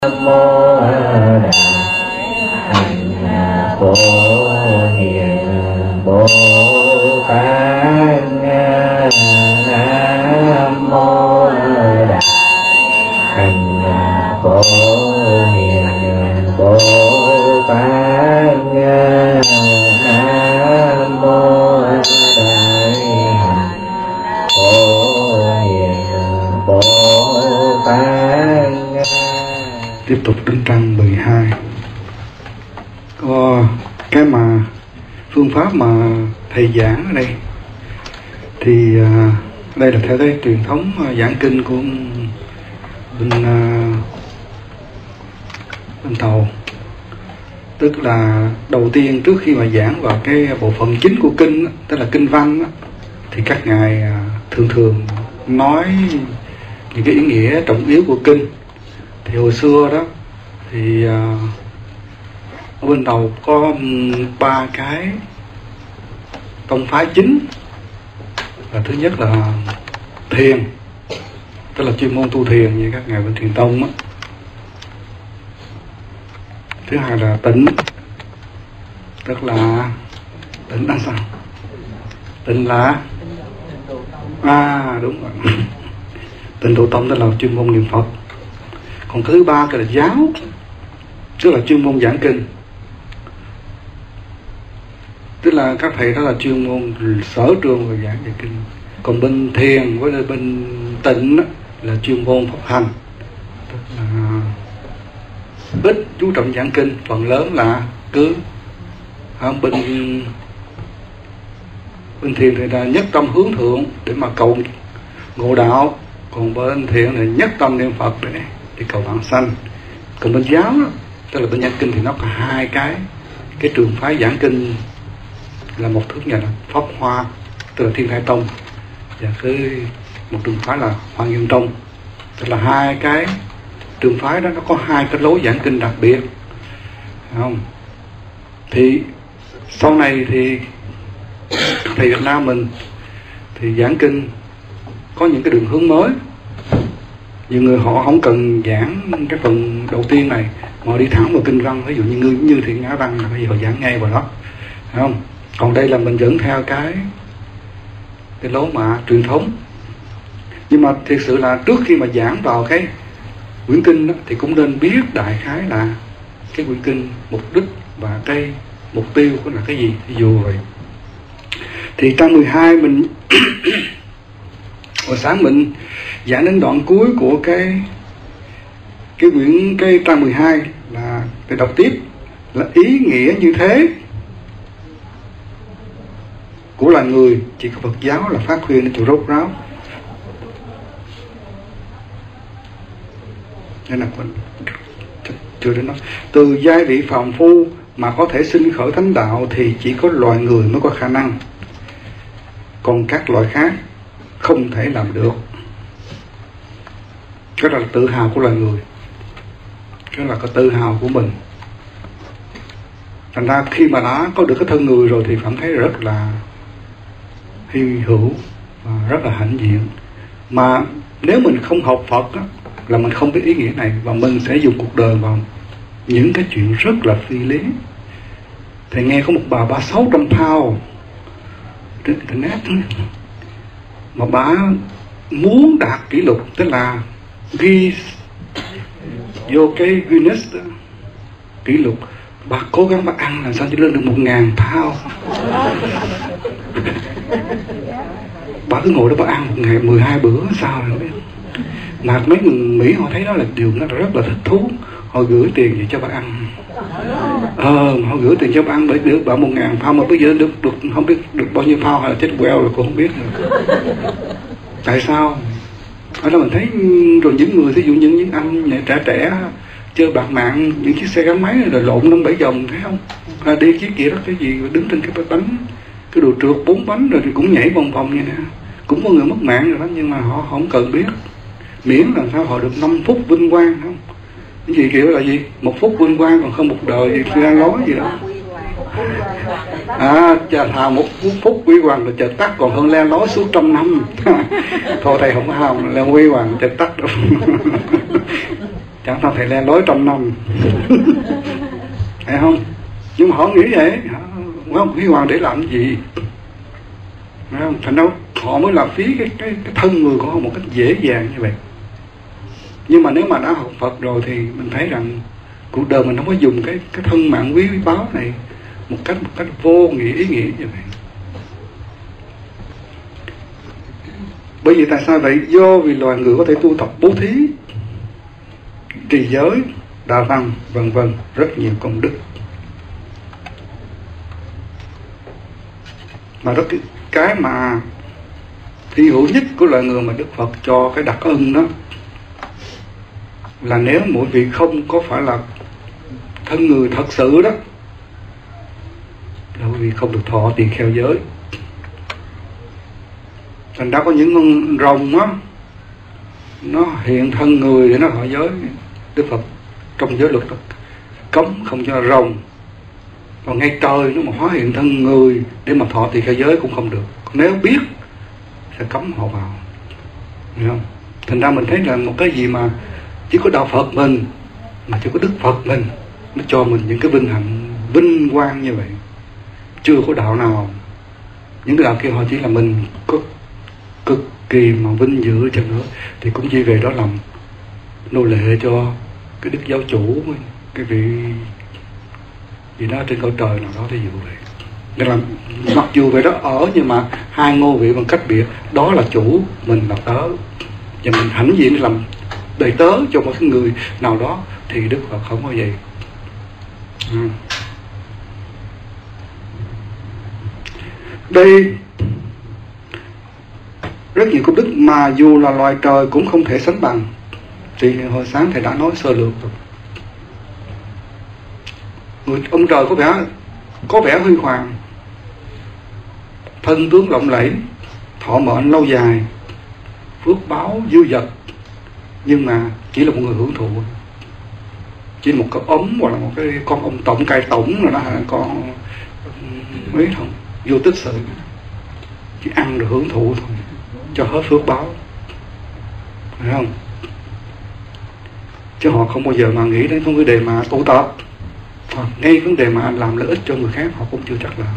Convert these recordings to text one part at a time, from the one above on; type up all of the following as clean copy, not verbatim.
Nam mô Đại Hạnh Phổ Hiền Bồ Tát. Nam mô Đại Hạnh Phổ Hiền Bồ Tát. Nam mô Đại Hạnh Phổ Hiền Bồ Tát. Tiếp tục đến trang 12. Có cái mà phương pháp mà thầy giảng ở đây thì đây là theo cái truyền thống giảng kinh của bên Tàu. Tức là đầu tiên trước khi mà giảng vào cái bộ phận chính của kinh, tức là kinh văn, thì các ngài thường nói những cái ý nghĩa trọng yếu của kinh. Thì hồi xưa đó thì ở bên Tàu có 3 cái tông phái chính. Là thứ nhất là thiền, tức là chuyên môn tu thiền như các ngài bên Thiền Tông á. Thứ hai là tịnh, tức là tịnh là sao? Tịnh là đúng rồi. Tịnh độ tông tức là chuyên môn niệm Phật. Còn thứ ba cái là giáo, tức là chuyên môn giảng kinh. Tức là các thầy đó là chuyên môn sở trường về giảng về kinh. Còn bên thiền với bên tịnh là chuyên môn pháp hành, tức là ít chú trọng giảng kinh, phần lớn là cứ bên thiền thì là nhất tâm hướng thượng để mà cầu ngộ đạo, còn bên thiền thì nhất tâm niệm Phật để cầu vãng sanh. Còn bên giáo đó, tức là bên giảng kinh thì nó có hai cái trường phái giảng kinh, là một thứ là Pháp Hoa, tức là Thiên Thai Tông, và một trường phái là Hoa Nghiêm Tông. Tức là hai cái trường phái đó nó có hai cái lối giảng kinh đặc biệt, không? Thì sau này thì thầy Việt Nam mình thì giảng kinh có những cái đường hướng mới. Nhiều người họ không cần giảng cái phần đầu tiên này, mà đi thẳng vào kinh văn, ví dụ như Thiện Ngã Văn là bây giờ họ giảng ngay vào đó, phải không? Còn đây là mình vẫn theo cái lối mà truyền thống. Nhưng mà thực sự là trước khi mà giảng vào cái quyển kinh đó, thì cũng nên biết đại khái là cái quyển kinh mục đích và cái mục tiêu của là cái gì. Ví dụ vậy thì trang 12 mình hồi sáng mình giảng đến đoạn cuối của cái quyển trang 12 là để đọc tiếp là ý nghĩa như thế của loài người chỉ có Phật giáo là phát huy đến chỗ rốt ráo. Nên là chưa đến đó. Từ giai vị phàm phu mà có thể sinh khởi thánh đạo thì chỉ có loài người mới có khả năng, còn các loài khác không thể làm được. Cái đó là tự hào của loài người, cái là cái tự hào của mình. Thành ra khi mà đã có được cái thân người rồi thì cảm thấy rất là hy hữu và rất là hãnh diện. Mà nếu mình không học Phật á, là mình không biết ý nghĩa này, và mình sẽ dùng cuộc đời vào những cái chuyện rất là phi lý. Thì nghe có một bà 600 pound trên internet mà bà muốn đạt kỷ lục, tức là ghi vô cái Guinness đó, kỷ lục. Bà cố gắng bà ăn làm sao cho lên được 1000 pound. Bà cứ ngồi đó bà ăn một ngày 12 bữa sao rồi. Mà mấy người Mỹ họ thấy đó là điều nó rất là thích thú, họ gửi tiền về cho bà ăn. Họ gửi tiền cho bà ăn, bởi được bà 1000 pound mà bây giờ được không biết được bao nhiêu pound, hay là chết queo rồi cũng không biết rồi. Tại sao? Ở đó mình thấy rồi những người, ví dụ những anh trẻ chơi bạc mạng, những chiếc xe gắn máy rồi lộn 5-7 vòng, thấy không? Đi chiếc kia đó cái gì đứng trên cái bánh, cái đồ trượt 4 bánh rồi thì cũng nhảy vòng vòng như nè. Cũng có người mất mạng rồi đó, nhưng mà họ không cần biết, miễn làm sao họ được 5 phút vinh quang, không? Cái gì kiểu là gì? 1 phút vinh quang còn không một đời thì đang nói gì đó. Chà thà 1 phút quy hoàng rồi chợt tắt còn hơn leo lói suốt 100 năm. Thôi thầy không có hào leo quy hoàng chợt tắt đâu. chẳng ta phải le lối 100 năm. Phải không? Nhưng mà họ nghĩ vậy, không Huy Hoàng để làm gì? Phải không? Thành đâu họ mới làm phí cái thân người của họ một cách dễ dàng như vậy. Nhưng mà nếu mà đã học Phật rồi thì mình thấy rằng cuộc đời mình không có dùng cái thân mạng quý báu này một cách vô nghĩa, ý nghĩa như vậy. Bởi vì tại sao vậy? Vì loài người có thể tu tập bố thí, trì giới, đa tăng, vân vân, rất nhiều công đức. Mà đó cái mà hy hữu nhất của loài người mà Đức Phật cho cái đặc ân đó là nếu mỗi vị không có phải là thân người thật sự đó, đâu vì không được thọ tỳ kheo giới. Thành ra có những con rồng á, nó hiện thân người để nó thọ giới. Đức Phật trong giới luật đó cấm không cho rồng, còn ngay trời nó mà hóa hiện thân người để mà thọ tỳ kheo giới cũng không được. Nếu biết sẽ cấm họ vào, hiểu không? Thành ra mình thấy là một cái gì mà chỉ có đạo Phật mình, mà chỉ có Đức Phật mình nó cho mình những cái vinh hạnh, vinh quang như vậy. Chưa có đạo nào, những cái đạo kia họ chỉ là mình có cực kỳ mà vinh dự cho nữa thì cũng chỉ về đó làm nô lệ cho cái đức giáo chủ, cái vị gì đó trên cõi trời nào đó, thí dụ vậy. Nên là mặc dù về đó ở nhưng mà hai ngôi vị bằng cách biệt, đó là chủ, mình là tớ, và mình hãnh diện làm đầy tớ cho một cái người nào đó thì Đức Phật không có vậy. Đây rất nhiều công đức mà dù là loài trời cũng không thể sánh bằng. Thì hồi sáng thầy đã nói sơ lược rồi. Ông trời có vẻ huy hoàng, thân tướng lộng lẫy, thọ mệnh lâu dài, phước báo dư dật, nhưng mà chỉ là một người hưởng thụ, chỉ một cái ống hoặc là một cái con ông tổng cai tổng rồi đó, hay là con mấy thôi, vô tích sự, chỉ ăn được hưởng thụ thôi, cho hết phước báo, phải không? Chứ họ không bao giờ mà nghĩ đến vấn đề mà tu tập, ngay vấn đề mà làm lợi ích cho người khác họ cũng chưa chắc làm.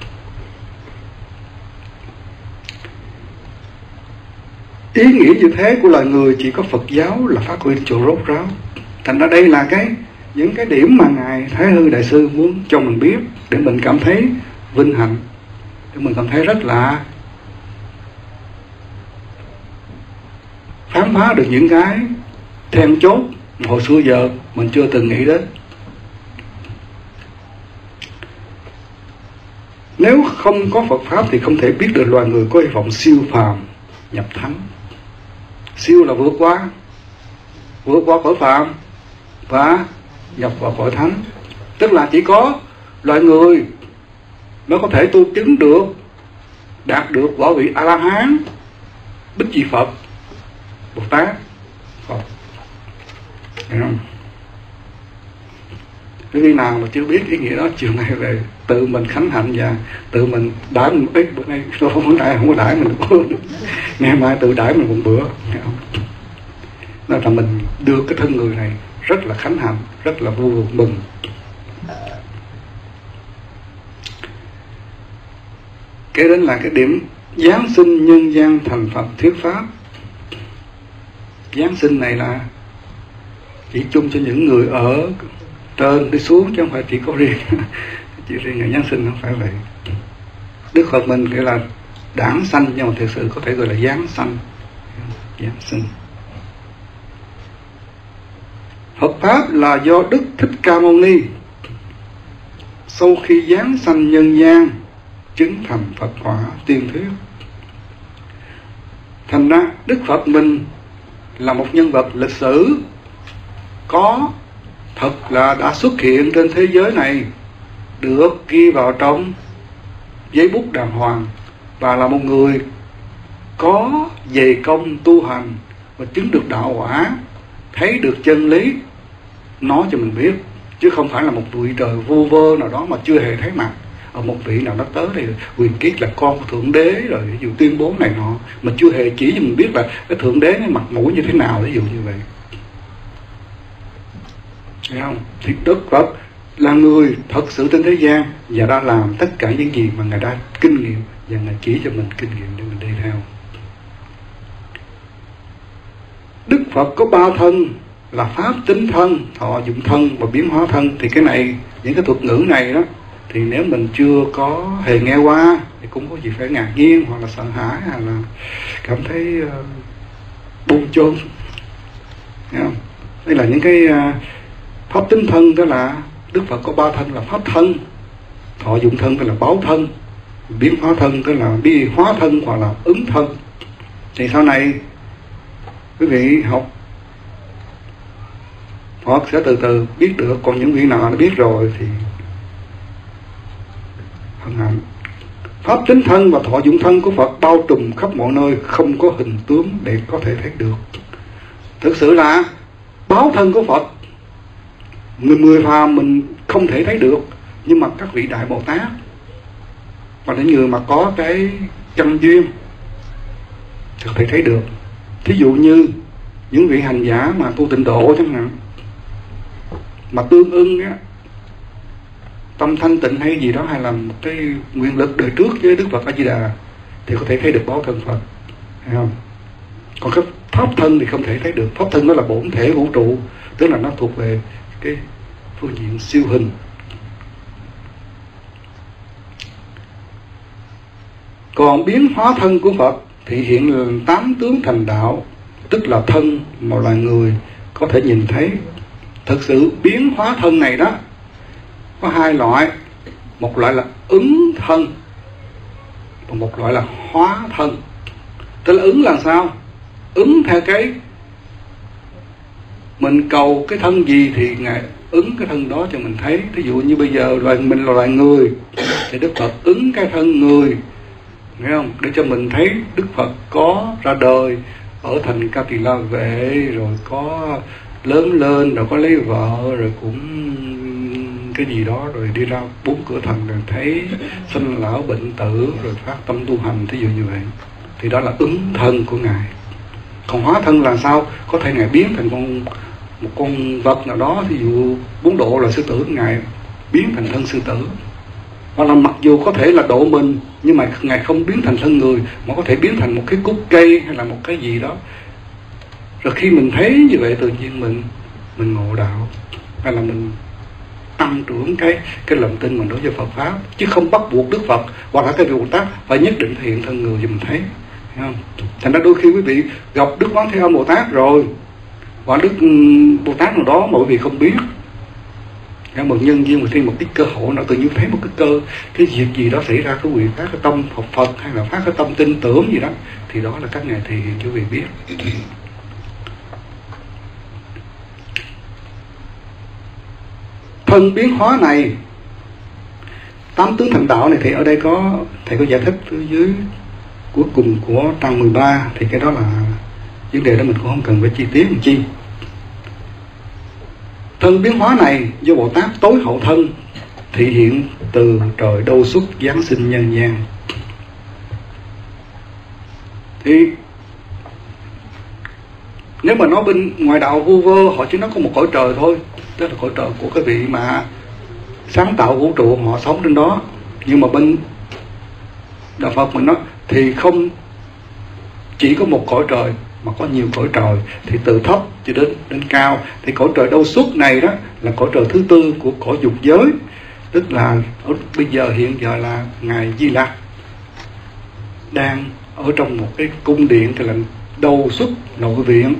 Ý nghĩa như thế của loài người chỉ có Phật giáo là phát huy chỗ rốt ráo. Thành ra đây là những cái điểm mà Ngài Thái Hư Đại Sư muốn cho mình biết, để mình cảm thấy vinh hạnh, để mình cảm thấy rất là khám phá được những cái then chốt hồi xưa giờ mình chưa từng nghĩ đến. Nếu không có Phật Pháp thì không thể biết được loài người có hy vọng siêu phàm nhập thánh. Siêu là vượt qua cõi phàm và nhập vào cõi thánh. Tức là chỉ có loài người nó có thể tu chứng được, đạt được quả vị A-la-hán, Bích Chi Phật, Bồ Tát, Phật. Hiểu không? Cái khi nào mà chưa biết ý nghĩa đó, chiều nay về tự mình khánh hạnh và tự mình đãi mình một ít. Bữa nay không có đãi mình được. Ngày mai tự đãi mình một bữa. Đó là mình đưa cái thân người này rất là khánh hạnh, rất là vui mừng. Cái đến là cái điểm Giáng sinh nhân gian thành Phật thuyết Pháp. Giáng sinh này là chỉ chung cho những người ở trên đi xuống, chứ không phải chỉ có riêng chỉ riêng ngày Giáng sinh, không phải vậy. Đức Phật mình gọi là đản sanh, nhưng mà thực sự có thể gọi là giáng sanh, giáng sinh. Phật Pháp là do Đức Thích Ca Mâu Ni sau khi giáng sanh nhân gian chứng thành Phật quả tiên thuyết. Thành ra Đức Phật mình là một nhân vật lịch sử, có thật là đã xuất hiện trên thế giới này, được ghi vào trong giấy bút đàng hoàng, và là một người có dày công tu hành và chứng được đạo quả, thấy được chân lý, nói cho mình biết, chứ không phải là một vị trời vu vơ nào đó mà chưa hề thấy mặt. Ở một vị nào đó tới thì quyền kiết là con của Thượng Đế rồi ví dụ tuyên bố này nọ, mà chưa hề chỉ cho mình biết là cái Thượng Đế cái mặt mũi như thế nào, ví dụ như vậy. Thấy không? Thì Đức Phật là người thật sự trên thế gian và đã làm tất cả những gì mà Ngài đã kinh nghiệm, và Ngài chỉ cho mình kinh nghiệm để mình đi theo. Đức Phật có 3 thân là pháp tính thân, thọ dụng thân và biến hóa thân. Thì cái này, những cái thuật ngữ này đó, thì nếu mình chưa có hề nghe qua thì cũng có gì phải ngạc nhiên hoặc là sợ hãi hay là cảm thấy buông chôn. Đây là những cái pháp tính thân, đó là Đức Phật có 3 thân là pháp thân, thọ dụng thân tức là báo thân, biến hóa thân tức là bi hóa thân hoặc là ứng thân. Thì sau này quý vị học Phật sẽ từ từ biết được, còn những vị nào đã biết rồi thì hân hạnh. Pháp tính thân và thọ dụng thân của Phật bao trùm khắp mọi nơi, không có hình tướng để có thể thấy được. Thực sự là báo thân của Phật, người phàm mình không thể thấy được, nhưng mà các vị Đại Bồ Tát và những người mà có cái chân duyên thì có thể thấy được. Thí dụ như những vị hành giả mà tu tịnh độ chẳng hạn, mà tương ưng á, tâm thanh tịnh hay gì đó, hay là một cái nguyện lực đời trước với Đức Phật A Di Đà, thì có thể thấy được báo thân Phật, thấy không? Còn cái pháp thân thì không thể thấy được. Pháp thân đó là bổn thể vũ trụ, tức là nó thuộc về cái phương diện siêu hình. Còn biến hóa thân của Phật thì hiện là 8 tướng thành đạo, tức là thân mà loài người có thể nhìn thấy. Thực sự biến hóa thân này đó có 2 loại, một loại là ứng thân và một loại là hóa thân. Tức là ứng là sao? Ứng theo cái mình cầu cái thân gì thì Ngài ứng cái thân đó cho mình thấy. Ví dụ như bây giờ mình là loài người thì Đức Phật ứng cái thân người, nghe không? Để cho mình thấy Đức Phật có ra đời ở thành Ca Tỳ La Vệ, rồi có lớn lên, rồi có lấy vợ, rồi cũng cái gì đó, rồi đi ra 4 cửa thành, rồi thấy sinh lão bệnh tử, rồi phát tâm tu hành, thí dụ như vậy. Thì đó là ứng thân của Ngài. Còn hóa thân là sao? Có thể Ngài biến thành một con vật nào đó, thí dụ 4 độ là sư tử, Ngài biến thành thân sư tử. Hoặc là mặc dù có thể là độ mình, nhưng mà Ngài không biến thành thân người, mà có thể biến thành một cái cúc cây hay là một cái gì đó. Rồi khi mình thấy như vậy, tự nhiên mình ngộ đạo, hay là mình tăng trưởng cái lòng tin mình đối với Phật Pháp, chứ không bắt buộc Đức Phật hoặc là cái vị Bồ Tát phải nhất định thể hiện thân người cho mình thấy, thấy không? Thành ra đôi khi quý vị gặp Đức Quán Thế Âm Bồ Tát rồi, hoặc Đức Bồ Tát nào đó mà quý vị không biết, nhưng mà nhân duyên mà thêm một cái cơ hội nào, tự nhiên thấy một cái việc gì đó xảy ra, quý vị phát cái tâm học Phật hay là phát cái tâm tin tưởng gì đó, thì đó là các ngài thể hiện cho quý vị biết. Thân biến hóa này, 8 tướng thành đạo này, thì ở đây có thầy có giải thích ở dưới cuối cùng của trang 13, thì cái đó là vấn đề đó mình cũng không cần phải chi tiết làm chi. Thân biến hóa này do Bồ Tát tối hậu thân thị hiện từ trời đâu xuất giáng sinh nhân gian. Thì nếu mà nói bên ngoài đạo vu vơ, họ chỉ nói có một cõi trời thôi, tức là cõi trời của cái vị mà sáng tạo vũ trụ, họ sống trên đó. Nhưng mà bên đạo Phật mình nói thì không chỉ có một cõi trời mà có nhiều cõi trời, thì từ thấp cho đến cao. Thì cõi trời đâu xuất này đó là cõi trời thứ 4 của cõi dục giới, tức là bây giờ hiện giờ là ngài Di Lặc đang ở trong một cái cung điện, thì là đâu xuất nội viện.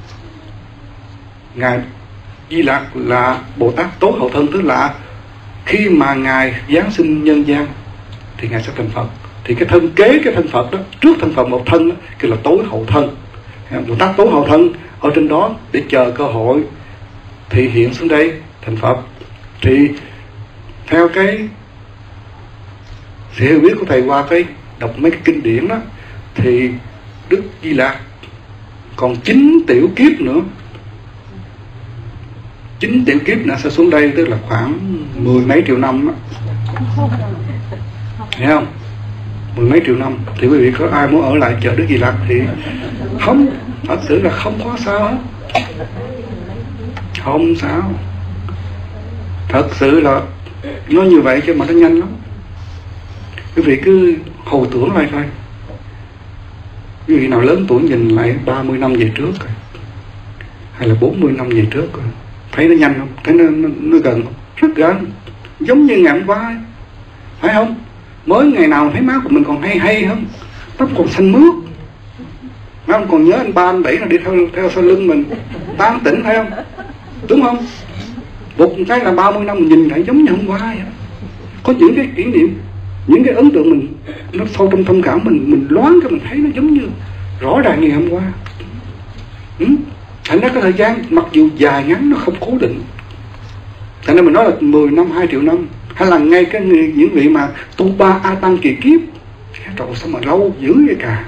Ngài Di Lặc là Bồ Tát tối hậu thân, tức là khi mà ngài giáng sinh nhân gian thì ngài sẽ thành Phật. Thì cái thân kế cái thân Phật đó, trước thân Phật một thân đó, kêu là tối hậu thân. Bồ Tát tối hậu thân ở trên đó để chờ cơ hội thì hiện xuống đây thành Phật. Thì theo cái sự hiểu biết của thầy qua cái đọc mấy cái kinh điển đó, thì Đức Di Lặc còn 9 tiểu kiếp nữa, 9 tiểu kiếp nữa sẽ xuống đây, tức là khoảng 10 mấy triệu năm đó. Thấy không? 10 mấy triệu năm. Thì quý vị có ai muốn ở lại chờ Đức Di Lặc thì không, thật sự là không có sao hết, không sao. Thật sự là nó như vậy chứ mà nó nhanh lắm. Quý vị cứ hồi tưởng lại thôi. Quý vị nào lớn tuổi nhìn lại 30 năm về trước rồi, hay là 40 năm về trước rồi, thấy nó nhanh không? Thấy nó gần không? Rất gần. Giống như ngày hôm qua ấy. Phải không? Mới ngày nào thấy má của mình còn hay không? Tóc còn xanh mướt. Má không còn nhớ anh ba anh bảy nó đi theo sau lưng mình tán tỉnh, thấy không? Đúng không? Một cái là 30 năm mình nhìn lại giống như hôm qua vậy. Có những cái kỷ niệm, những cái ấn tượng mình nó sâu trong tâm cảm mình loáng cái mình thấy nó giống như rõ ràng như hôm qua. Thành ra cái thời gian mặc dù dài ngắn nó không cố định. Thành ra mình nói là 10 năm, 2 triệu năm, hay là ngay cái những vị mà tu ba A Tăng kỳ kiếp, trời sao mà lâu dữ vậy cả.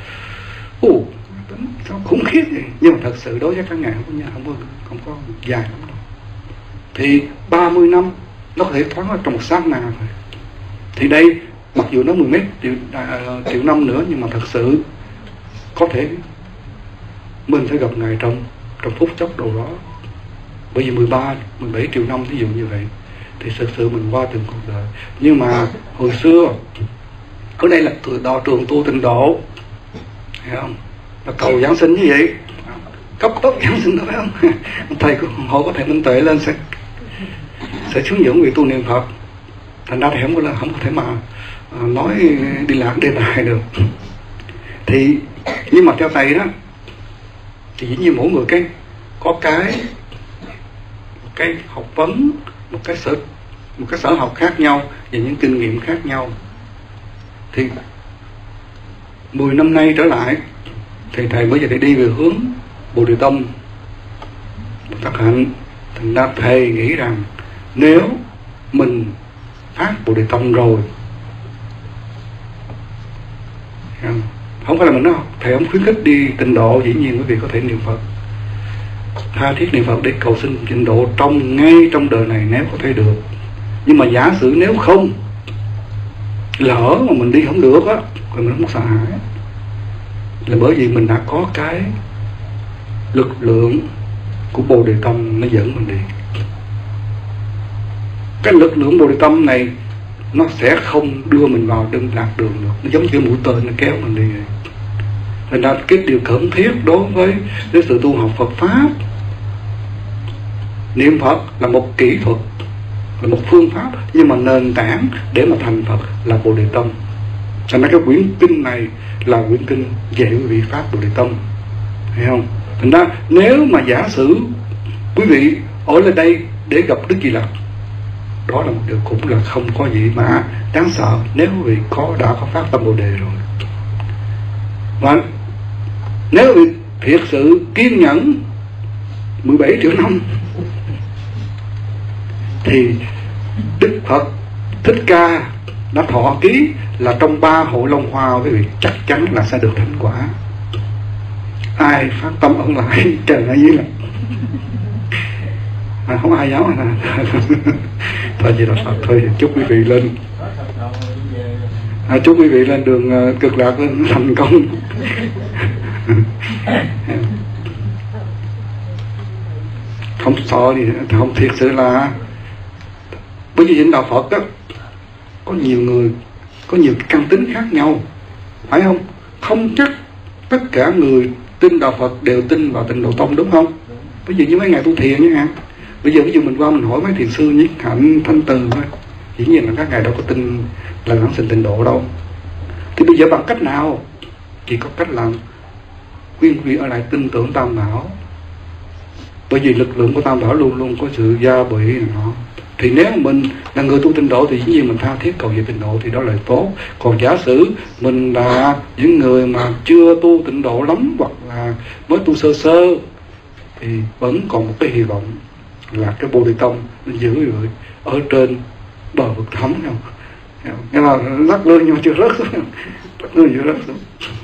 Sao khủng khiếp vậy. Nhưng mà thật sự đối với các ngài không có dài lắm đâu. Thì 30 năm nó có thể thoáng ở trong một sát na thôi. Thì đây mặc dù nó 10 mấy triệu năm nữa, nhưng mà thật sự có thể mình sẽ gặp ngài trong phút chốc đâu đó. Bởi vì 13, 17 triệu năm ví dụ như vậy, thì thực sự mình qua từng cuộc đời. Nhưng mà hồi xưa ở đây là đò trường tu tịnh độ, hiểu không? Là cầu Giáng sinh như vậy, cấp tốc Giáng sinh đó, phải không? Thầy của hội có thể Minh Tuệ lên sẽ hướng dẫn người tu niệm Phật. Thành ra thì không có thể mà nói đi lạc đề tài được. Thì nhưng mà theo thầy đó thì dĩ nhiên mỗi người có cái học vấn, một cái sở học khác nhau và những kinh nghiệm khác nhau. Thì 10 năm nay trở lại thì thầy bây giờ thầy đi về hướng Bồ Đề Tông, Tất Hạnh. Thành ra thầy nghĩ rằng nếu mình phát Bồ Đề Tông rồi, không phải là mình nói thầy không khuyến khích đi tịnh độ, dĩ nhiên quý vị có thể niệm Phật, tha thiết niệm Phật để cầu xin tịnh độ ngay trong đời này nếu có thể được. Nhưng mà giả sử nếu không, lỡ mà mình đi không được á, rồi mình không sợ hãi, là bởi vì mình đã có cái lực lượng của Bồ Đề Tâm nó dẫn mình đi. Cái lực lượng Bồ Đề Tâm này nó sẽ không đưa mình vào đường lạc đường được. Nó giống như mũi tên nó kéo mình đi vậy. Thành ra cái điều cần thiết đối với sự tu học Phật Pháp, niệm Phật là một kỹ thuật, là một phương pháp, nhưng mà nền tảng để mà thành Phật là Bồ Đề Tâm. Thành ra cái quyển kinh này là quyển kinh dạy quý vị pháp Bồ Đề Tâm, hiểu không? Thành ra nếu mà giả sử quý vị ở lại đây để gặp Đức Di Lặc, đó là một điều cũng là không có gì mà đáng sợ nếu quý vị đã có phát tâm Bồ Đề rồi. Và nếu quý vị thiệt sự kiên nhẫn 17 triệu năm thì Đức Phật Thích Ca đã thọ ký là trong 3 hội Long Hoa quý vị chắc chắn là sẽ được thành quả. Ai phát tâm ở lại trời ơi là không ai giáo à. Thôi vậy là Phật thôi, chúc quý vị lên chúc quý vị lên đường cực lạc lên thành công. Không sợ gì, không, thiệt sự là bởi vì đạo Phật đó có nhiều người, có nhiều căn tính khác nhau, phải không? Không chắc tất cả người tin đạo Phật đều tin vào Tịnh Độ Tông, đúng không? Ví dụ như mấy ngày tu thiền như hạn, bây giờ ví dụ mình qua mình hỏi mấy thiền sư Nhất Hạnh, Thanh Từ thôi, dĩ nhiên là các ngài đâu có tin là giảng sinh Tịnh Độ đâu. Thì bây giờ bằng cách nào? Chỉ có cách là khuyên quý vị ở lại tin tưởng Tam Bảo, bởi vì lực lượng của Tam Bảo luôn luôn có sự gia bị này nọ. Thì nếu mình là người tu Tịnh Độ thì dĩ nhiên mình tha thiết cầu về Tịnh Độ thì đó là tốt. Còn giả sử mình là những người mà chưa tu Tịnh Độ lắm, hoặc là mới tu sơ sơ, thì vẫn còn một cái hy vọng là cái Bồ Đề Tông nên giữ người ở trên bờ vực thẳm, không? Nghĩa là lắc lư nhưng chưa rớt xuống, lắc lư chưa rớt xuống,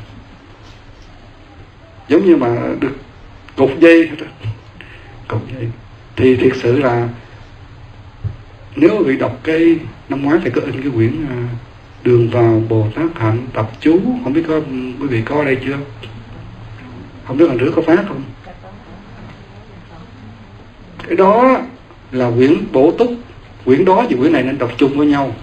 giống như mà được cột dây hết đó. Cột dây thì thiệt sự là nếu quý vị đọc cái năm ngoái thì có in cái quyển Đường vào Bồ Tát Hạnh tập chú, không biết quý vị có ở đây chưa? Không biết lần trước có phát không? Cái đó là quyển bổ túc quyển đó và quyển này nên đọc chung với nhau.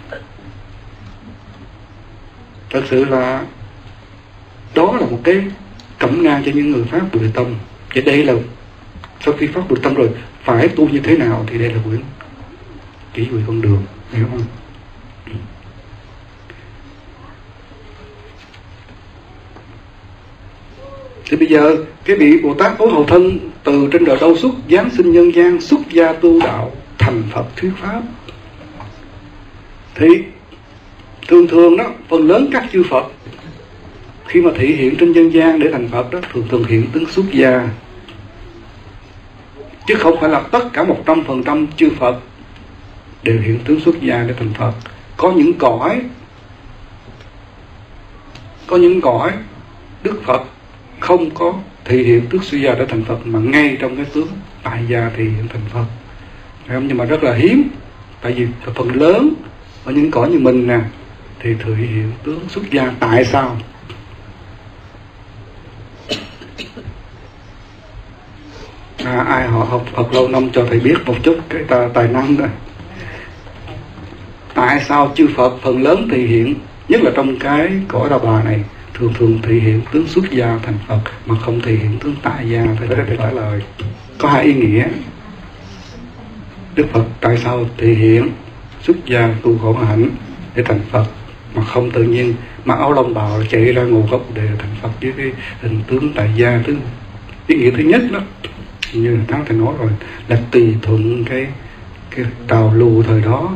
Thật sự là đó là một cái cẩm nang cho những người phát Bồ Đề Tâm. Và đây là sau khi phát Bồ Đề Tâm rồi phải tu như thế nào, thì đây là quyển chỉ huy con đường, hiểu không? Thì bây giờ cái vị Bồ Tát Tối Hậu Thân từ trên đời đâu xuất, giáng sinh nhân gian, xuất gia tu đạo, thành Phật thuyết pháp. Thì thường thường đó, phần lớn các chư Phật khi mà thị hiện trên nhân gian để thành Phật đó, thường hiện tướng xuất gia, chứ không phải là tất cả 100% chư Phật đều hiện tướng xuất gia để thành Phật. Có những cõi Đức Phật không có thị hiện tướng xuất gia để thành Phật, mà ngay trong cái tướng tại gia thì hiện thành Phật. Nhưng mà rất là hiếm, tại vì phần lớn ở những cõi như mình nè thì thị hiện tướng xuất gia. Tại sao? Ai họ học Phật lâu năm cho thầy biết một chút cái tài năng đó. Tại sao chư Phật phần lớn thị hiện, nhất là trong cái cõi Đà Bà này, thường thị hiện tướng xuất gia thành Phật mà không thị hiện tướng tại gia? Thầy để trả lời có hai ý nghĩa. Đức Phật tại sao thị hiện xuất gia tu khổ hạnh để thành Phật mà không tự nhiên mặc áo lông bào chạy ra ngồi gốc để thành Phật với cái hình tướng tại gia? Ý nghĩa thứ nhất đó, như tháng thầy nói rồi, là tùy thuận cái trào lưu thời đó.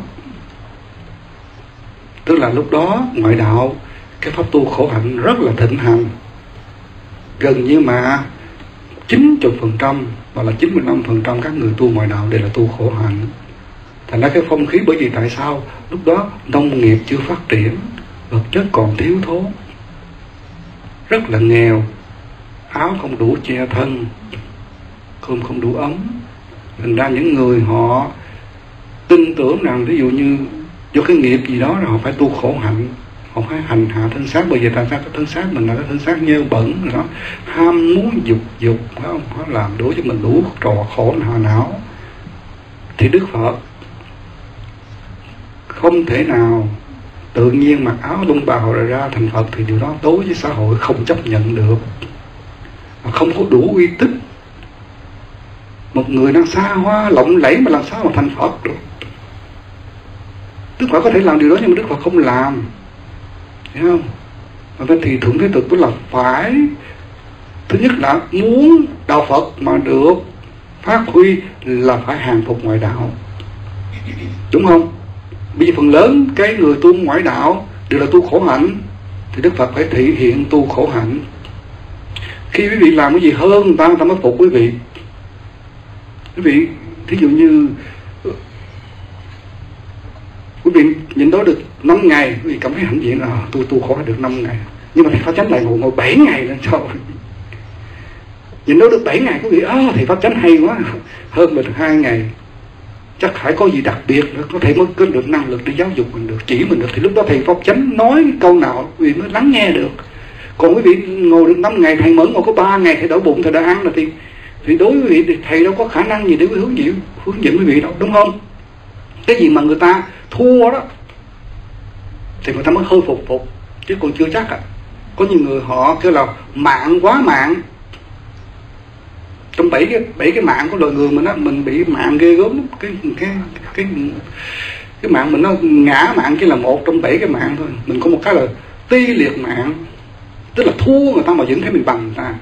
Tức là lúc đó ngoại đạo, cái pháp tu khổ hạnh rất là thịnh hành, gần như mà 90% hoặc là 95% các người tu ngoại đạo đều là tu khổ hạnh. Thành ra cái phong khí, bởi vì tại sao lúc đó nông nghiệp chưa phát triển, vật chất còn thiếu thốn, rất là nghèo, áo không đủ che thân, cơm không đủ ấm. Thành ra những người họ tin tưởng rằng ví dụ như do cái nghiệp gì đó là họ phải tu khổ hạnh, họ phải hành hạ thân xác. Bởi vì tại sao cái thân xác mình là cái thân xác nhơ bẩn rồi đó, ham muốn dục phải không? Nó làm đối cho mình đủ trò khổ hạ não. Thì Đức Phật không thể nào tự nhiên mặc áo lông bào rồi ra thành Phật, thì điều đó đối với xã hội không chấp nhận được, không có đủ uy tín. Một người đang xa hoa lộng lẫy mà làm sao mà thành Phật được? Đức Phật có thể làm điều đó nhưng mà Đức Phật không làm, hiểu không? Và thì Thượng Thế Tục là phải, thứ nhất là muốn đạo Phật mà được phát huy là phải hàng phục ngoại đạo, đúng không? Bây giờ phần lớn cái người tu ngoại đạo đều là tu khổ hạnh, thì Đức Phật phải thị hiện tu khổ hạnh. Khi quý vị làm cái gì hơn người ta mới phục quý vị. Quý vị thí dụ như quý vị nhìn đó được 5 ngày, quý vị cảm thấy hạnh diện là tôi tu khổ được 5 ngày, nhưng mà thầy Pháp Chánh lại ngồi 7 ngày lên sao? Nhìn đó được 7 ngày quý vị thầy Pháp Chánh hay quá, hơn mình 2 ngày, chắc phải có gì đặc biệt nữa, có thể mới có được năng lực để giáo dục mình được, chỉ mình được, thì lúc đó thầy Pháp Chánh nói câu nào quý vị mới lắng nghe được. Còn quý vị ngồi được 5 ngày, thầy mới ngồi có 3 ngày thầy đói bụng thầy đã ăn rồi, thì đối với quý vị thì thầy đâu có khả năng gì để hướng dẫn quý vị đâu, đúng không? Cái gì mà người ta thua đó thì người ta mới hơi phục, chứ còn chưa chắc. Có nhiều người họ kêu là mạng quá mạng. Trong 7 cái mạng của loài người mình á, mình bị mạng ghê gớm. Cái mạng mình nó ngã mạng chỉ là một trong 7 cái mạng thôi. Mình có một cái là ti liệt mạng, tức là thua người ta mà vẫn thấy mình bằng người ta.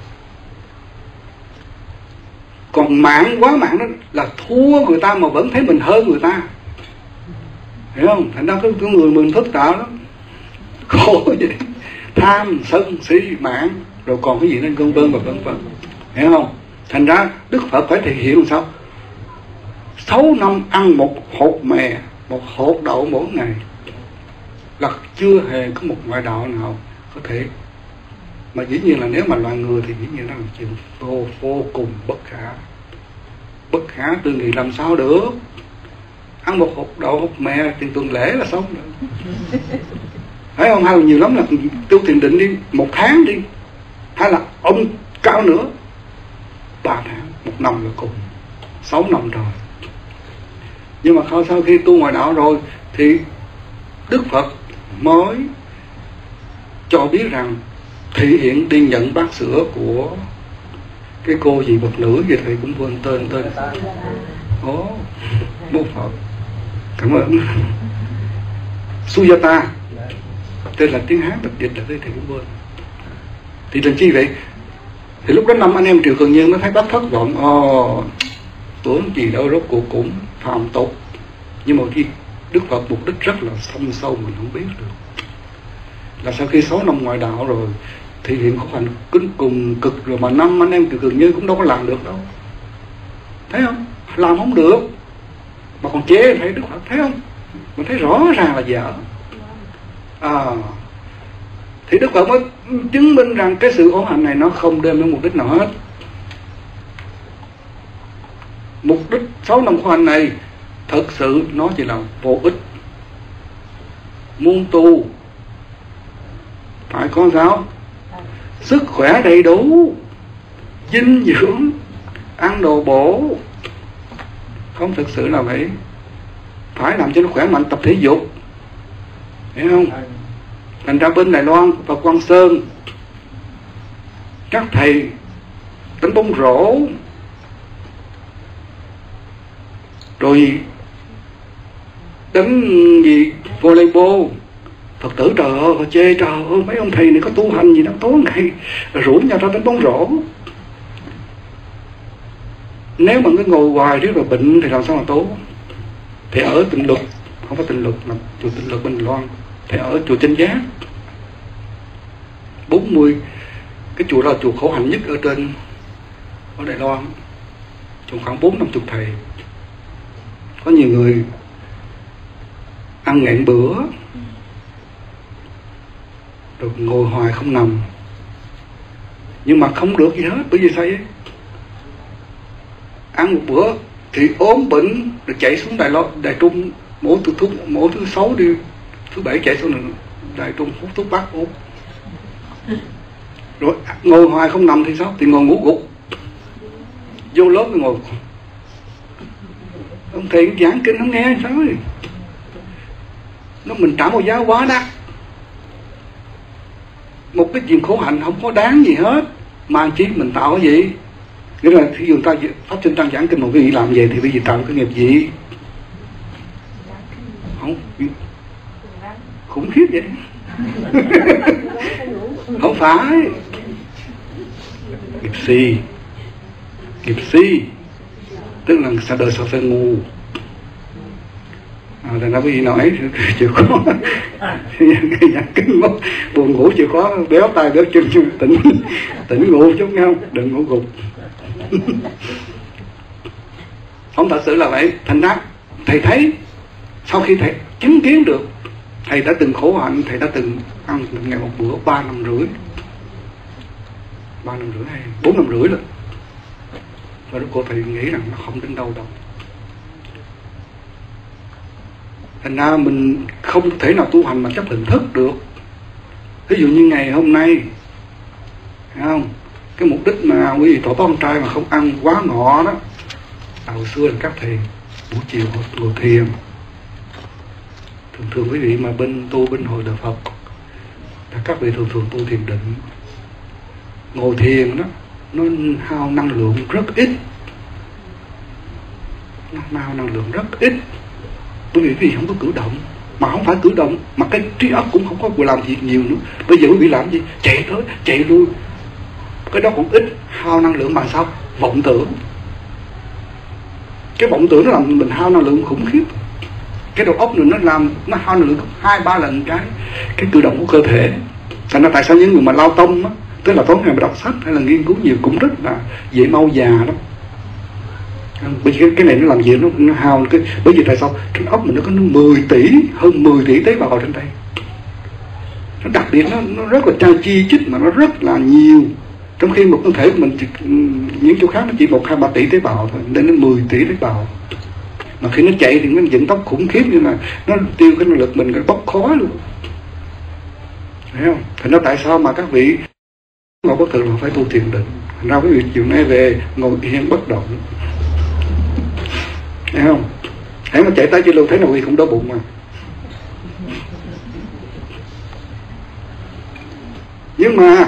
Còn mạng quá mạng đó là thua người ta mà vẫn thấy mình hơn người ta, hiểu không? Thành ra cái người mình phức tạp lắm, khổ vậy. Tham sân si mạng rồi còn cái gì nên vân vân và vân vân, hiểu không? Thành ra Đức Phật phải thể hiện làm sao 6 năm ăn một hột mè, một hột đậu mỗi ngày, là chưa hề có một ngoại đạo nào có thể. Mà dĩ nhiên là nếu mà loài người thì dĩ nhiên là chuyện vô cùng bất khả tư nghị, làm sao được. Ăn một hột đậu hột mè tiền tuần lễ là xong rồi, thấy không? Hay là nhiều lắm là tiêu tiền định đi 1 tháng đi, hay là ông cao nữa 3 tháng, 1 năm là cùng 6 năm rồi. Nhưng mà sau khi tu ngoại đạo rồi thì Đức Phật mới cho biết rằng thị hiện đi nhận bát sữa của cái cô gì Phật nữ gì thầy cũng quên tên. Ồ, Mô Phật, cảm ơn. Sujata, tên là tiếng Hán, tập dịch là thầy cũng quên. Thì làm chi vậy? Thì lúc đó 5 anh em Triệu Cần Nhân nó thấy bác thất vọng. Tưởng gì đâu, rốt cuộc cũng phàm tục. Nhưng mà khi Đức Phật mục đích rất là thâm sâu, mình không biết được. Là sau khi 6 năm ngoại đạo rồi thì hiện khổ hạnh kinh cùng cực rồi, mà 5 anh em Triệu Cần Như cũng đâu có làm được đâu. Thấy không? Làm không được mà còn chế thấy Đức Phật, thấy không? Mình thấy rõ ràng là dở. Thì Đức Phật mới chứng minh rằng cái sự khổ hạnh này nó không đem đến mục đích nào hết. Mục đích 6 năm khổ hạnh này thật sự nó chỉ là vô ích. Muốn tu phải có sao? Sức khỏe đầy đủ, dinh dưỡng, ăn đồ bổ. Không thực sự là vậy. Phải làm cho nó khỏe mạnh, tập thể dục, hiểu không? Thành ra bên Đài Loan và Quang Sơn, các thầy đánh bóng rổ, rồi đánh gì volleyball, Phật tử trời ơi họ chê, trời ơi mấy ông thầy này có tu hành gì đâu, tối ngày rủ nhau ra đánh bóng rổ. Nếu mà cứ ngồi hoài riết rồi bệnh thì làm sao mà tốt? Thì ở Tịnh Luật, không phải Tịnh Luật mà chùa Tịnh Luật bên Đài Loan, thì ở chùa Chánh Giác 40, cái chùa đó là chùa khổ hạnh nhất ở Đài Loan, trong khoảng 40-50 thầy. Có nhiều người ăn nghẹn bữa rồi ngồi hoài không nằm, nhưng mà không được gì hết. Bởi vì sao vậy? Ăn một bữa thì ốm bệnh rồi chạy xuống Đài Trung, mỗi thứ 6 đi, thứ 7 chạy xuống Đài Trung hút thuốc bắc uống. Rồi ngồi hoài không nằm thì sao? Thì ngồi ngủ gục, vô lớp ngồi. Ông thầy giảng kinh không nghe sao ấy? Nó mình trả một giá quá đắt. Một cái chuyện khổ hạnh không có đáng gì hết, mà chỉ mình tạo cái gì? Nghĩa là khi người ta Pháp Trên Tăng giảng kinh một cái gì làm vậy thì bây giờ tạo cái nghiệp gì? Không, khủng khiếp vậy. Không phải nghiệp si, tức là sao đời sao phải ngu. Thành ra cái gì nào ấy chịu khó giảng kinh buồn ngủ chịu khó béo tay béo chân tỉnh ngủ chút nghe không, đừng ngủ gục. Không, thật sự là vậy. Thành ra thầy thấy, sau khi thầy chứng kiến được, thầy đã từng khổ hạnh, thầy đã từng ăn một ngày một bữa 3 năm rưỡi, 3 năm rưỡi hay 4 năm rưỡi rồi. Và lúc cô thầy nghĩ rằng nó không đến đâu. Thành ra mình không thể nào tu hành mà chấp hình thức được. Ví dụ như ngày hôm nay, thấy không? Cái mục đích mà quý vị thọ con trai mà không ăn quá ngọ đó. Hồi xưa là các thầy buổi chiều ngồi thiền. Thường quý vị mà bên hội Đạo Phật, các vị thường tu thiền định. Ngồi thiền đó, nó hao năng lượng rất ít. Nó hao năng lượng rất ít. Bởi vì quý vị không có cử động. Mà không phải cử động, mà cái trí óc cũng không có làm việc nhiều nữa. Bây giờ quý vị làm gì? Chạy tới, chạy lui. Cái đó cũng ít, hao năng lượng bằng sao? Vọng tưởng. Cái vọng tưởng nó làm mình hao năng lượng khủng khiếp. Cái đầu óc nó hao năng lượng 2-3 lần cái cử động của cơ thể. Thành ra tại sao những người mà lao tâm á, tức là tối ngày mà đọc sách hay là nghiên cứu nhiều cũng rất là dễ mau già lắm. Bởi vì cái này nó làm gì nó hao cái, bởi vì tại sao trên óc mình nó có 10 tỷ, hơn 10 tỷ tế bào trên đây. Nó đặc biệt nó rất là chi chít mà nó rất là nhiều. Trong khi một cơ thể của mình chỉ, những chỗ khác nó chỉ 1-2-3 tỷ tế bào thôi, nên nó 10 tỷ tế bào. Mà khi nó chạy thì nó dẫn tốc khủng khiếp, nhưng mà nó tiêu cái năng lực mình cái bốc khói luôn. Thấy không? Thành ra tại sao mà các vị ngồi bất thực là phải tu thiền định. Thành ra quý vị chiều nay về ngồi yên bất động. Thấy không? Hãy mà chạy tới trên lô thấy nào cũng đói bụng mà. Nhưng mà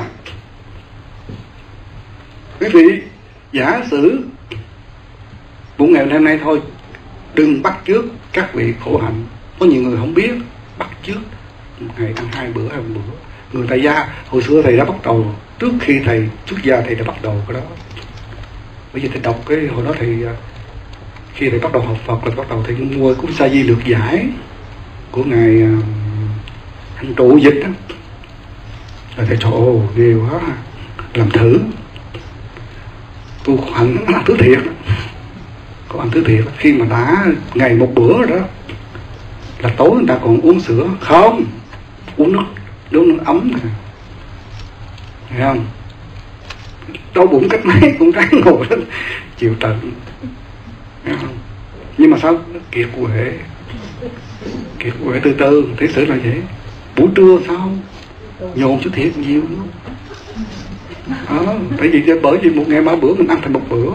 quý vị giả sử bụng nghèo hôm nay thôi, đừng bắt chước các vị khổ hạnh. Có nhiều người không biết, bắt chước ngày ăn 2 bữa 3 bữa. Người tại gia hồi xưa thầy đã bắt đầu, trước khi thầy xuất gia thầy đã bắt đầu cái đó. Bây giờ thầy đọc cái hồi đó thầy, khi thầy bắt đầu học Phật là bắt đầu thầy mua cuốn Sa Di Lược Giải của ngài anh trụ dịch đó. Rồi thầy trời ơi ghê quá, làm thử tu hành nó là thứ thiệt, có ăn thứ thiệt. Khi mà đã ngày một bữa rồi đó là tối người ta còn uống sữa không, uống nước ấm này, thấy không? Đau bụng cách mấy cũng ráng ngồi lên chịu trận, thấy không? Nhưng mà sao kiệt quệ từ từ thế sự là vậy. Buổi trưa sao nhồn chút thiệt nhiều nữa. Tại vì bởi vì một ngày 3 bữa mình ăn thành một bữa,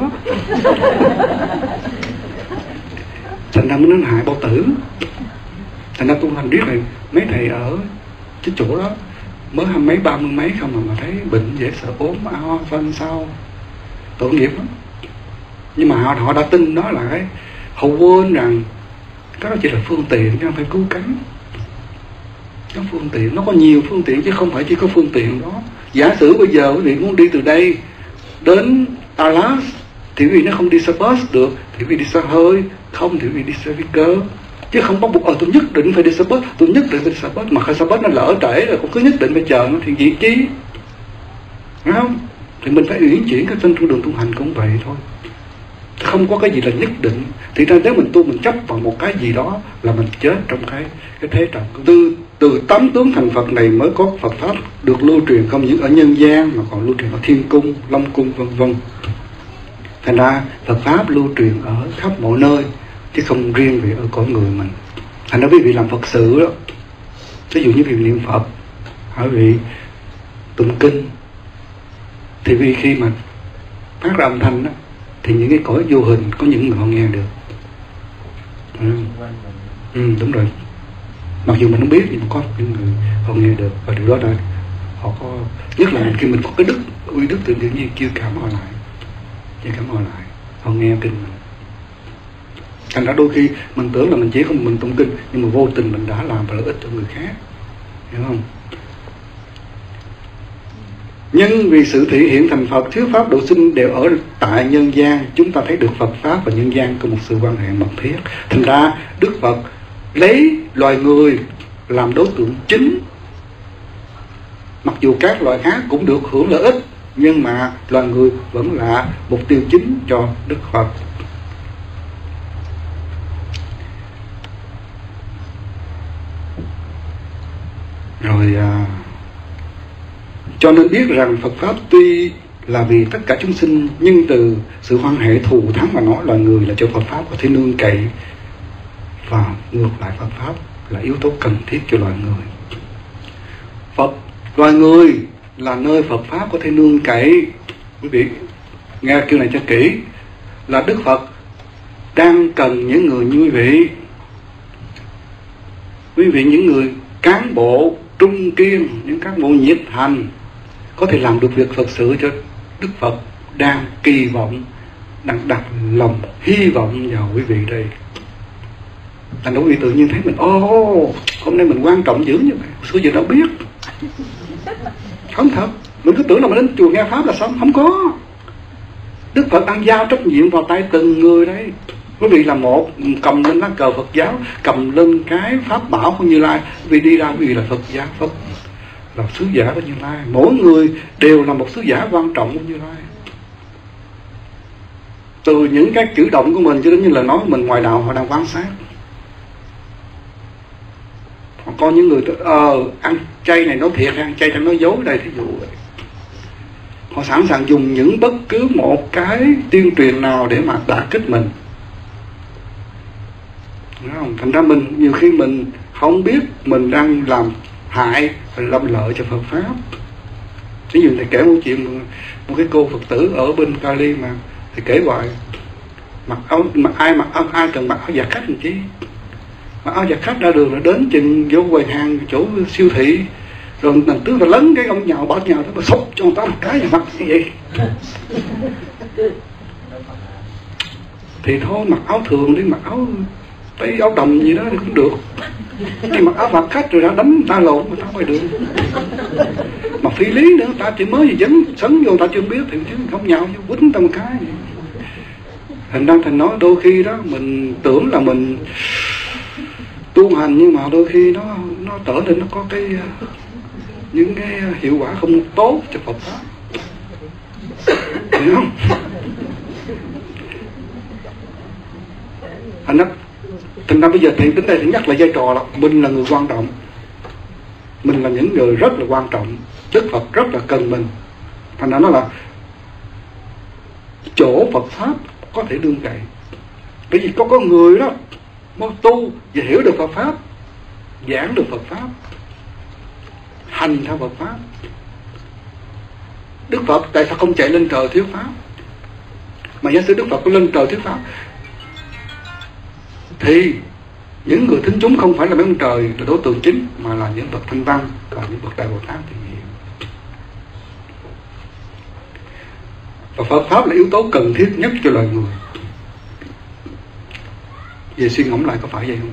thành ra mới đến hại bao tử. Thành ra tu hành biết này, mấy thầy ở cái chỗ đó mới 20 mấy 30 mấy không mà thấy bệnh dễ sợ ốm ao phân sao tội nghiệp lắm. Nhưng mà họ đã tin đó là cái, họ quên rằng cái đó chỉ là phương tiện chứ không phải cứu cánh. Nó phương tiện, nó có nhiều phương tiện chứ không phải chỉ có phương tiện đó. Giả sử bây giờ quý vị muốn đi từ đây đến Alas thì quý vị nó không đi xe bus được, thì quý vị đi xe hơi, không thì quý vị đi xe vi cơ, chứ không bắt buộc tôi nhất định phải đi xe bus, tôi nhất định phải đi xe bus. Mà xe bus nó lỡ trễ rồi cũng cứ nhất định phải chờ nó thì gì chi, đúng không? Thì mình phải uyển chuyển cái trên đường tu hành cũng vậy thôi, không có cái gì là nhất định. Thì ra nếu mình tu mình chấp vào một cái gì đó là mình chết trong cái thế trận. Từ 8 tướng thành Phật này mới có Phật pháp được lưu truyền không những ở nhân gian mà còn lưu truyền ở thiên cung, long cung vân vân. Thành ra Phật pháp lưu truyền ở khắp mọi nơi chứ không riêng về ở cõi người mình. Thành ra quý vị làm Phật sự đó, ví dụ như quý vị niệm Phật, quý vị tụng kinh, thì vì khi mà phát ra âm thanh đó thì những cái cõi vô hình có những người họ nghe được. Đúng rồi. Mặc dù mình không biết nhưng mà có những người họ nghe được, và điều đó là họ có, nhất là khi mình có cái đức, uy đức tự nhiên kêu cảm họ lại, họ nghe kinh mình. Thành ra đôi khi mình tưởng là mình chỉ không mình tụng kinh nhưng mà vô tình mình đã làm lợi ích cho người khác, hiểu không? Nhưng vì sự thị hiện thành Phật, thuyết pháp độ sinh đều ở tại nhân gian, chúng ta thấy được Phật pháp và nhân gian có một sự quan hệ mật thiết. Thành ra Đức Phật lấy loài người làm đối tượng chính. Mặc dù các loài khác cũng được hưởng lợi ích, nhưng mà loài người vẫn là mục tiêu chính cho Đức Phật. Rồi cho nên biết rằng Phật pháp tuy là vì tất cả chúng sinh, nhưng từ sự hoan hệ thù thắng mà nói, loài người là cho Phật pháp có thể nương cậy, và ngược lại Phật pháp là yếu tố cần thiết cho loài người. Loài người là nơi Phật pháp có thể nương cậy. Quý vị nghe câu này cho kỹ, là Đức Phật đang cần những người như quý vị. Quý vị những người cán bộ trung kiên, những cán bộ nhiệt thành có thể làm được việc Phật sự cho Đức Phật đang kỳ vọng, đang đặt lòng hy vọng vào quý vị đây. Thành ra quý vị tự nhiên thấy mình hôm nay mình quan trọng dữ như vậy, xưa giờ đâu biết. Không thật, mình cứ tưởng là mình đến chùa nghe pháp là xong, không có. Đức Phật đang giao trách nhiệm vào tay từng người đấy. Quý vị là một, cầm lên lá cờ Phật giáo, cầm lên cái pháp bảo của Như Lai, quý vị đi ra quý vị là Phật giáo, Phật là sứ giả của Như Lai. Mỗi người đều là một sứ giả quan trọng của Như Lai. Từ những cái cử động của mình cho đến như lời nói của mình ngoài đạo, họ đang quan sát. Họ có những người ăn chay này nói thiệt, ăn chay này nói dối đây, thí dụ vậy. Họ sẵn sàng dùng những bất cứ một cái tuyên truyền nào để mà đả kích mình. Đúng không? Thành ra mình nhiều khi mình không biết mình đang làm hại và lâm lợi cho Phật pháp. Ví dụ thầy kể một chuyện, một cái cô Phật tử ở bên Cali mà thầy kể hoài, ai cần mặc áo giặt khách làm chi? Mặc áo giặt khách ra đường là đến chừng vô quầy hàng chỗ siêu thị, rồi lần trước là lấn cái ông nhào bỏ nhào đó mà xốc cho người ta một cái là mặc như vậy. Thì thôi mặc áo thường đi, mặc áo tây áo đầm gì đó thì cũng được. Nhưng mặc áo phạt khách rồi ra đánh ta lộn người ta ngoài đường. Mà phi lý nữa, ta chỉ mới gì dấn sấn vô ta chưa biết thì chứ không nhào vô quýnh ta một cái. Thành ra thành nói đôi khi đó mình tưởng là mình tu hành, nhưng mà đôi khi nó trở nên nó có cái những cái hiệu quả không tốt cho Phật pháp, hiểu không? Thành ra bây giờ thiện tính đây thì nhắc lại vai trò là mình là người quan trọng, mình là những người rất là quan trọng, Đức Phật rất là cần mình. Thành ra nó là chỗ Phật pháp có thể đương cậy. Bởi vì có người đó mới tu và hiểu được Phật pháp, giảng được Phật pháp, hành theo Phật pháp. Đức Phật tại sao không chạy lên trời thuyết pháp? Mà giả sử Đức Phật có lên trời thuyết pháp thì những người thính chúng không phải là mấy ông trời là đối tượng chính, mà là những bậc thanh văn và những bậc đại Bồ Tát thì hiểu. Và Phật pháp là yếu tố cần thiết nhất cho loài người. Về suy ngẫm lại có phải vậy không?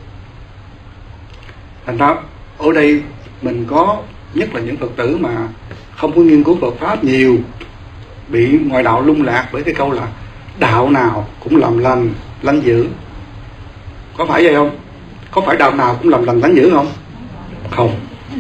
Thành ra ở đây mình có nhất là những Phật tử mà không có nghiên cứu Phật pháp nhiều, bị ngoại đạo lung lạc bởi cái câu là đạo nào cũng làm lành lánh dữ. Có phải vậy không? Có phải đạo nào cũng làm lành lánh dữ không? Không.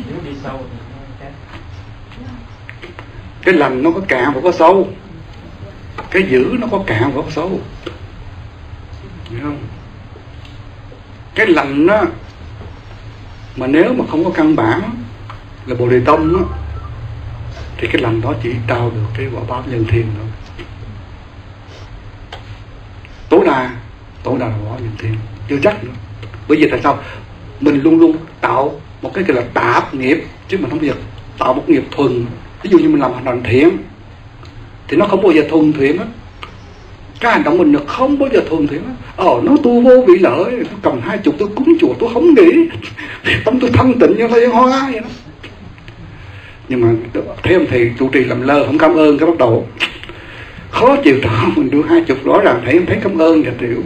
Cái lành nó có cạn và có sâu, cái dữ nó có cạn và có sâu, hiểu không? Cái lành đó mà nếu mà không có căn bản là Bồ Đề Tông đó, thì cái lành đó chỉ trao được cái quả báo nhân thiên thôi. Tối đa là quả nhân thiên, chưa chắc nữa. Bởi vì tại sao? Mình luôn luôn tạo một cái là tạp nghiệp, chứ mình không bao giờ tạo một nghiệp thuần. Ví dụ như mình làm hành động thiện thì nó không bao giờ thuần thiện hết. Cái hành động mình được không bao giờ thuần thiện hết. Nó tu vô vị lợi, tôi cầm 20 tôi cúng chùa tôi không nghĩ, tâm tôi thanh tịnh như Liên Hoa vậy đó. Nhưng mà thấy ông thầy trụ trì làm lơ không cảm ơn, cái bắt đầu khó chịu đó. Mình đưa 20 rõ ràng thấy cảm ơn và chịu.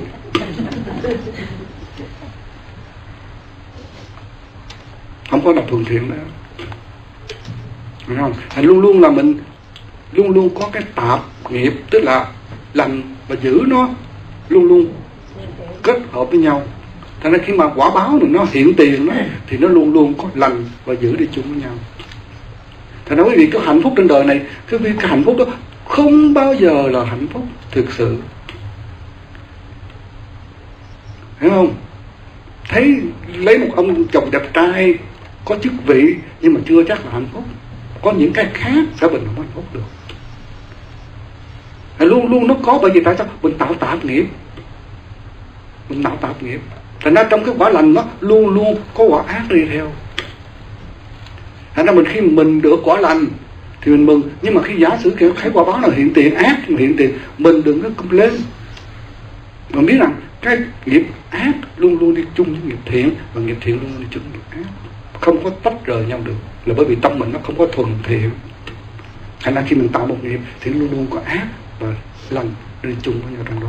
Không có đọc thuần thiện nữa, phải không? Luôn luôn là mình luôn luôn có cái tạp nghiệp, tức là lành và dữ nó luôn luôn kết hợp với nhau. Thành ra khi mà quả báo nó hiện tiền thì nó luôn luôn có lành và dữ đi chung với nhau. Thành ra quý vị có hạnh phúc trên đời này, cái hạnh phúc đó không bao giờ là hạnh phúc thực sự, hiểu không? Thấy lấy một ông chồng đẹp trai có chức vị nhưng mà chưa chắc là hạnh phúc. Có những cái khác sẽ mình không hạnh phúc được. Luôn luôn nó có, bởi vì tại sao? Mình tạo tạp nghiệp. Mình tạo tạp nghiệp. Thành ra trong cái quả lành nó luôn luôn có quả ác đi theo. Thành ra khi mình được quả lành thì mình mừng. Nhưng mà khi giả sử cái quả báo nào hiện tiền ác, hiện tiền, mình đừng có cung lên. Mình biết rằng cái nghiệp ác luôn luôn đi chung với nghiệp thiện, và nghiệp thiện luôn luôn đi chung với nghiệp ác, không có tách rời nhau được. Là bởi vì tâm mình nó không có thuần thiện. Thành ra khi mình tạo một nghiệp thì luôn luôn có ác và lành đi chung với nhau trong đó.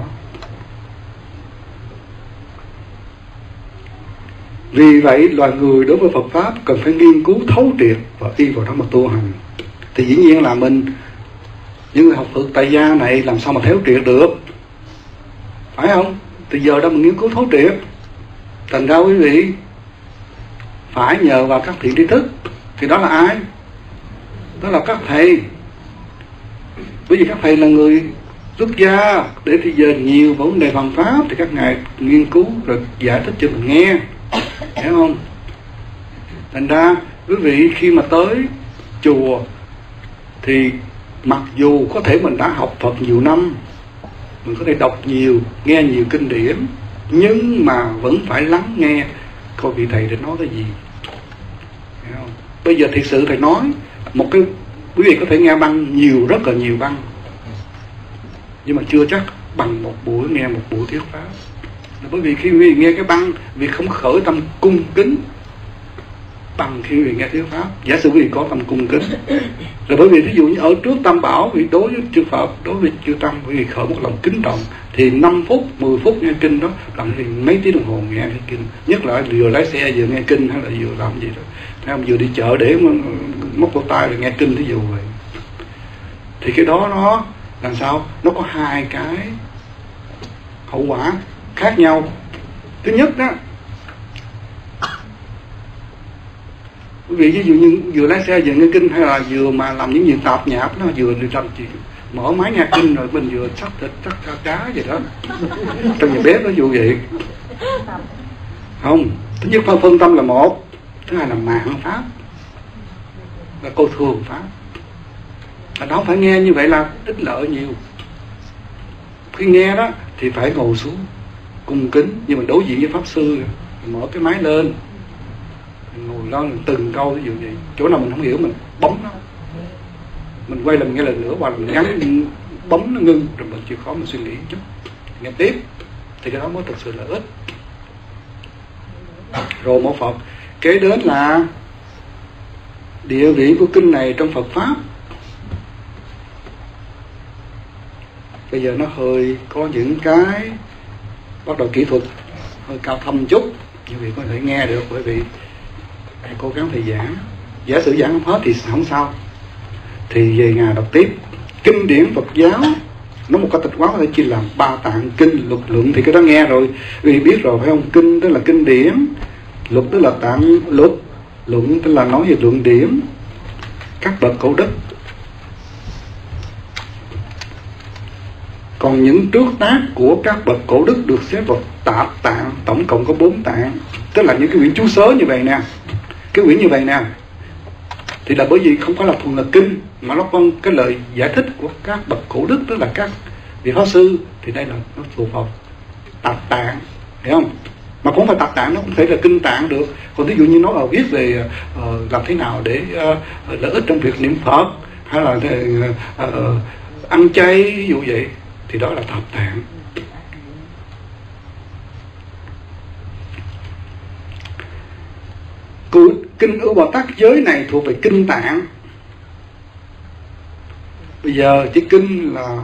Vì vậy loài người đối với Phật pháp cần phải nghiên cứu thấu triệt và y vào đó mà tu hành. Thì dĩ nhiên là mình, những người học Phật tại gia này làm sao mà thấu triệt được, phải không? Thì giờ đó mình nghiên cứu thấu triệt. Thành ra quý vị phải nhờ vào các thiện tri thức. Thì đó là ai? Đó là các thầy. Bởi vì các thầy là người xuất gia, để thì giờ nhiều vấn đề Phật pháp thì các ngài nghiên cứu rồi giải thích cho mình nghe, hiểu không? Thành ra quý vị khi mà tới chùa thì mặc dù có thể mình đã học Phật nhiều năm, mình có thể đọc nhiều, nghe nhiều kinh điển, nhưng mà vẫn phải lắng nghe coi vị thầy để nói cái gì, hiểu không? Bây giờ thiệt sự thầy nói một cái, quý vị có thể nghe băng nhiều, rất là nhiều băng, nhưng mà chưa chắc bằng một buổi nghe một buổi thuyết pháp. Là bởi vì khi quý vị nghe cái băng, vì không khởi tâm cung kính bằng khi quý vị nghe thuyết pháp. Giả sử quý vị có tâm cung kính, là bởi vì ví dụ như ở trước Tam Bảo, vì đối với chư Phật, đối với chư Tăng, quý vị khởi một lòng kính trọng, thì 5 phút, 10 phút nghe kinh đó bằng thì mấy tiếng đồng hồ nghe cái kinh. Nhất là vừa lái xe vừa nghe kinh, hay là vừa làm gì đó, hay không, vừa đi chợ để móc cổ tay rồi nghe kinh, thí dụ vậy. Thì cái đó nó làm sao? Nó có hai cái hậu quả khác nhau. Thứ nhất đó, quý vị ví dụ như vừa lái xe vừa nghe kinh, hay là vừa mà làm những việc tạp nhạp, nó vừa đi làm gì mở máy nghe kinh, rồi mình vừa sắc thịt sắc cá gì đó trong nhà bếp, nó dụ vậy không. Thứ nhất phân tâm là một, thứ hai là mạng pháp, là coi thường pháp. Mà đó phải nghe như vậy là ích lợi nhiều. Khi nghe đó thì phải ngồi xuống cung kính, nhưng mà đối diện với pháp sư, mở cái máy lên, ngồi lo từng câu, ví dụ vậy. Chỗ nào mình không hiểu mình bấm nó, mình quay lần nghe lần nữa, hoặc mình gắn bấm nó ngưng, rồi mình chịu khó mình suy nghĩ chút, nghe tiếp, thì cái đó mới thực sự là ích. Rồi một Phật kế đến là địa vị của kinh này trong Phật pháp. Bây giờ nó hơi có những cái bắt đầu kỹ thuật hơi cao thâm chút, nhưng vì có thể nghe được, bởi vì thầy cố gắng thầy giảng. Giả sử giảng không hết thì không sao, thì về nhà đọc tiếp. Kinh điển Phật giáo nó một cái tịch quán có thể chia làm 3 tạng: kinh, luật, luận. Thì cái đó nghe rồi, vì biết rồi phải không? Kinh tức là kinh điển, luật tức là tạng luật, luận tức là nói về luận điểm. Các bậc cổ đức. Còn những trước tác của các bậc cổ đức được xếp vào tạp tạng, tổng cộng có 4 tạng, tức là những cái quyển chú sớ như vậy nè, cái quyển như vậy nè, thì là bởi vì không phải là thuần là kinh, mà nó có cái lời giải thích của các bậc cổ đức, tức là các vị pháp sư, thì đây là nó phù hợp tạp tạng, hiểu không? Mà cũng phải tạp tạng, nó cũng thể là kinh tạng được. Còn ví dụ như nó viết về làm thế nào để lợi ích trong việc niệm Phật, hay là ăn chay, ví dụ vậy, thì đó là tạp tạng. Kinh Ưu Bồ Tát giới này thuộc về kinh tạng. Bây giờ chữ kinh là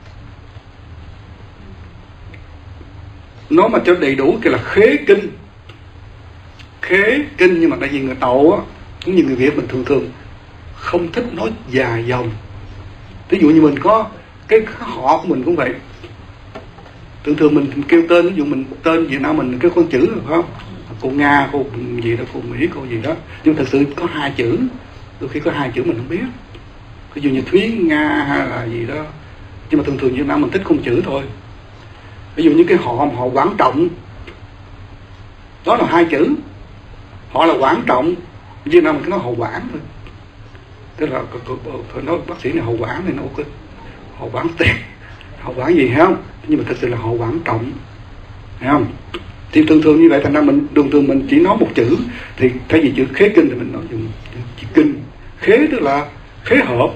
nói mà cho đầy đủ thì là khế kinh. Khế kinh, nhưng mà tại vì người Tàu á, cũng như người Việt mình thường không thích nói dài dòng. Ví dụ như mình có cái họ của mình cũng vậy, thường mình kêu tên, ví dụ mình tên Việt Nam mình cái con chữ phải không? Cô Nga, cô gì đó, cô Mỹ, cô gì đó, nhưng thật sự có 2 chữ, đôi khi có 2 chữ mình không biết, ví dụ như Thúy Nga hay là gì đó, nhưng mà thường Việt Nam mình thích không chữ thôi. Ví dụ như cái họ Quảng Trọng, đó là 2 chữ, họ là Quảng Trọng, Việt Nam mình cứ nói họ Quảng thôi, tức là nói bác sĩ này họ Quảng này, nó ok, họ Quảng tiền, họ Quảng gì hay không, nhưng mà thật sự là họ Quảng Trọng, thấy không? Thì thường như vậy, thành ra mình thường mình chỉ nói một chữ, thì thay vì chữ khế kinh thì mình nói dùng chữ kinh. Khế tức là khế hợp,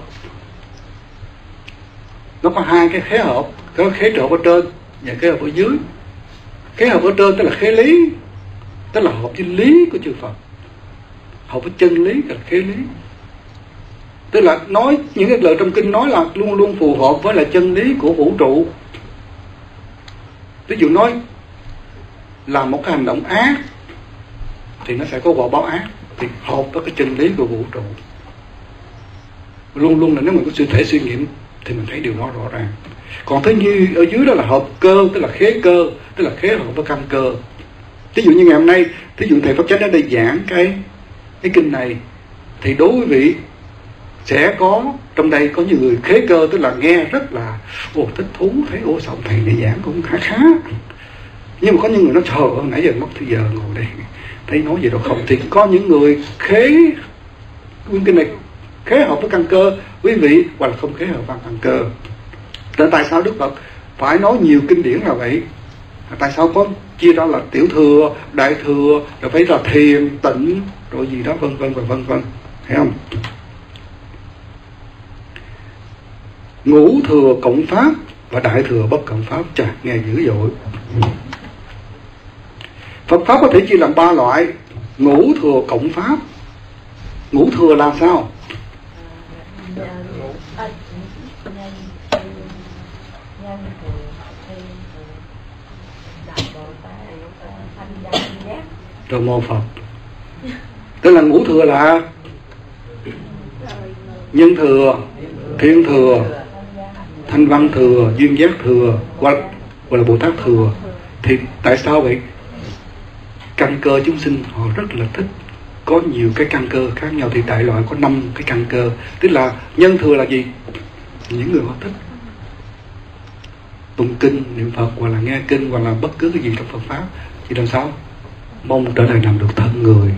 nó có 2 cái khế hợp, có khế trợ ở trên và khế hợp ở dưới. Khế hợp ở trên tức là khế lý, tức là hợp với lý của chư Phật, hợp với chân lý là khế lý, tức là nói những cái lời trong kinh nói là luôn luôn phù hợp với là chân lý của vũ trụ. Ví dụ nói làm một cái hành động ác thì nó sẽ có quả báo ác, thì hợp với cái chân lý của vũ trụ. Luôn luôn là nếu mình có thể suy nghiệm thì mình thấy điều đó rõ ràng. Còn thế như ở dưới đó là hợp cơ, tức là khế cơ, tức là khế hợp với căn cơ. Ví dụ như ngày hôm nay, ví dụ thầy Pháp Chánh ở đây giảng cái kinh này, thì đối với vị sẽ có trong đây có nhiều người khế cơ, tức là nghe rất là thích thú, thấy sao thầy này giảng cũng khá. Nhưng mà có những người nói trời ơi, nãy giờ mất thời giờ ngồi đây thấy nói gì đâu không. Thì có những người khế nguyên kinh này khế hợp với căn cơ quý vị, hoặc là không khế hợp với căn cơ. Tại sao Đức Phật phải nói nhiều kinh điển là vậy? Tại sao có chia ra là tiểu thừa, đại thừa, rồi phải là thiền, tịnh, rồi gì đó vân vân và vân vân, thấy không? Ngũ thừa cộng pháp và Đại Thừa Bất Cộng Pháp. Chà, nghe dữ dội. Phật Pháp có thể chia làm 3 loại: Ngũ Thừa Cộng Pháp. Ngũ Thừa là sao? Rồi mô Phật. Tức là Ngũ Thừa là Nhân Thừa, Thiên Thừa, Thanh Văn Thừa, Duyên Giác Thừa, gọi là Bồ Tát Thừa. Thì tại sao vậy? Căn cơ chúng sinh họ rất là thích, có nhiều cái căn cơ khác nhau. Thì đại loại có 5 cái căn cơ. Tức là Nhân Thừa là gì? Những người họ thích tụng kinh, niệm Phật, hoặc là nghe kinh, hoặc là bất cứ cái gì trong Phật Pháp. Thì làm sao? Mong trở lại làm được thân người.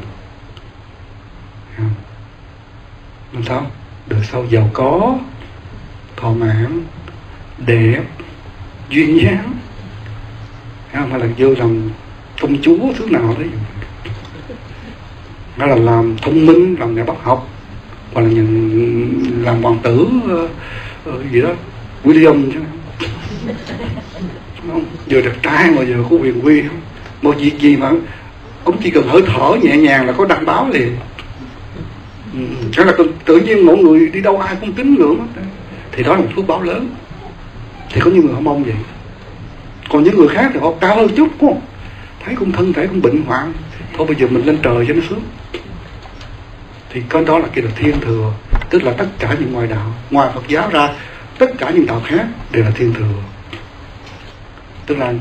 Làm sao? Đời sau giàu có, thọ mãn, đẹp, duyên dáng, hay là vô làm công chúa thứ nào đấy, hay là làm thông minh, làm nhà bác học, hoặc là làm hoàng tử gì đó, William chứ không? Vừa đẹp trai mà vừa có quyền quy, không? Một việc gì mà ông chỉ cần hơi thở nhẹ nhàng là có đăng báo liền. Chắc là tự nhiên mọi người đi đâu ai cũng tín ngưỡng hết. Thì đó là một phước báo lớn. Thì có những người họ mong vậy. Còn những người khác thì họ cao hơn chút, đúng không? Thấy cũng thân thể cũng bệnh hoạn, thôi bây giờ mình lên trời cho nó sướng. Thì cái đó là cái là Thiên Thừa. Tức là tất cả những ngoại đạo, ngoài Phật giáo ra, tất cả những đạo khác đều là Thiên Thừa. Tức là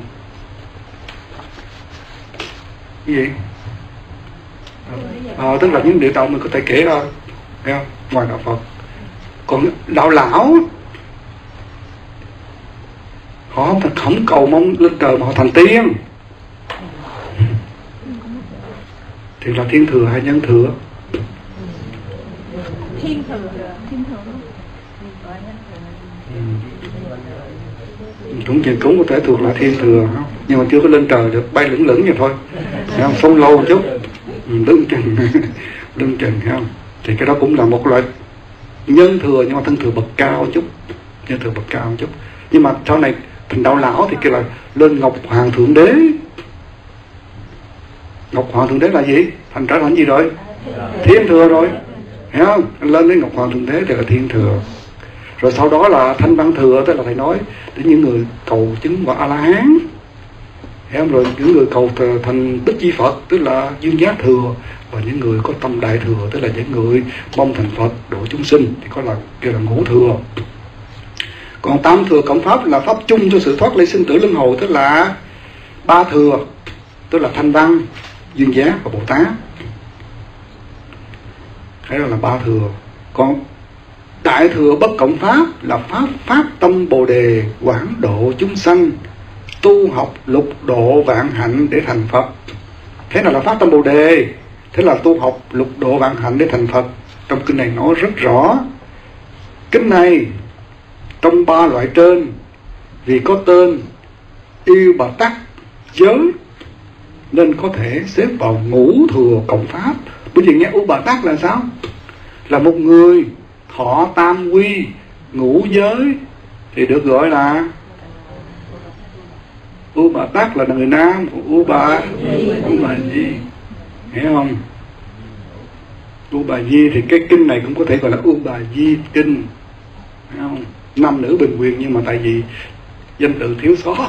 cái gì? Tức là những địa đạo mình có thể kể ra, thấy không? Ngoài đạo Phật. Còn đạo lão họ không cầu mong lên trời mà họ thành tiên. Thì là Thiên Thừa hay Nhân Thừa? Thiên Thừa. Cũng có thể thuộc là Thiên Thừa, không? Nhưng mà chưa có lên trời được, bay lững lững vậy thôi, thấy không? Sống lâu chút, đứng chừng thấy không? Thì cái đó cũng là một loại Nhân Thừa, nhưng mà thân thừa bậc cao chút, Nhân Thừa bậc cao chút. Nhưng mà sau này thành đạo lão thì kêu là lên Ngọc Hoàng Thượng Đế. Ngọc Hoàng Thượng Đế là gì? Thành trở thành gì rồi? Thiên Thừa rồi, thấy không? Lên đến Ngọc Hoàng Thượng Đế thì là Thiên Thừa. Rồi sau đó là Thanh Văn Thừa, tức là thầy nói đến những người cầu chứng quả A-la-hán, thấy không? Rồi những người cầu thành Bích Chi Phật, tức là Duyên Giác Thừa. Và những người có tâm Đại Thừa, tức là những người mong thành Phật độ chúng sinh, thì có là kêu là Ngũ Thừa. Còn Tam Thừa Cộng Pháp là pháp chung cho sự thoát ly sinh tử luân hồi, tức là 3 thừa, tức là Thanh Văn, Duyên Giác và Bồ Tát. Thế là 3 thừa. Còn Đại Thừa Bất Cộng Pháp là pháp phát tâm Bồ Đề, quảng độ chúng sanh, tu học lục độ vạn hạnh để thành Phật. Thế nào là phát tâm Bồ Đề? Thế là tu học lục độ vạn hạnh để thành Phật. Trong kinh này nói rất rõ. Kinh này trong 3 loại trên, vì có tên Yêu Bà Tắc giới nên có thể xếp vào Ngũ Thừa Cộng Pháp. Bởi vì nghe U Bà Tắc là sao? Là một người thọ tam quy, ngũ giới thì được gọi là U Bà Tắc là người nam, U Bà Di, hiểu không? U Bà Di thì cái kinh này cũng có thể gọi là U Bà Di kinh, hiểu không? Nam nữ bình quyền, nhưng mà tại vì danh từ thiếu sót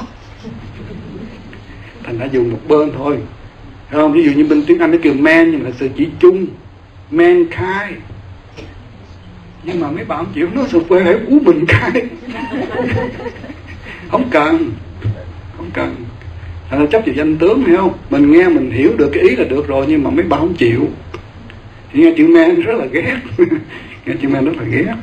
thành đã dùng một bên thôi, hiểu không? Ví dụ như bên tiếng Anh nó kêu man, nhưng mà thật sự chỉ chung mankind. Nhưng mà mấy bạn chịu nói sụp quê hãy ú mình cái không cần là chấp vào danh tướng, hiểu không? Mình nghe mình hiểu được cái ý là được rồi, nhưng mà mấy bạn không chịu thì nghe chữ man rất là ghét nghe chữ man rất là ghét.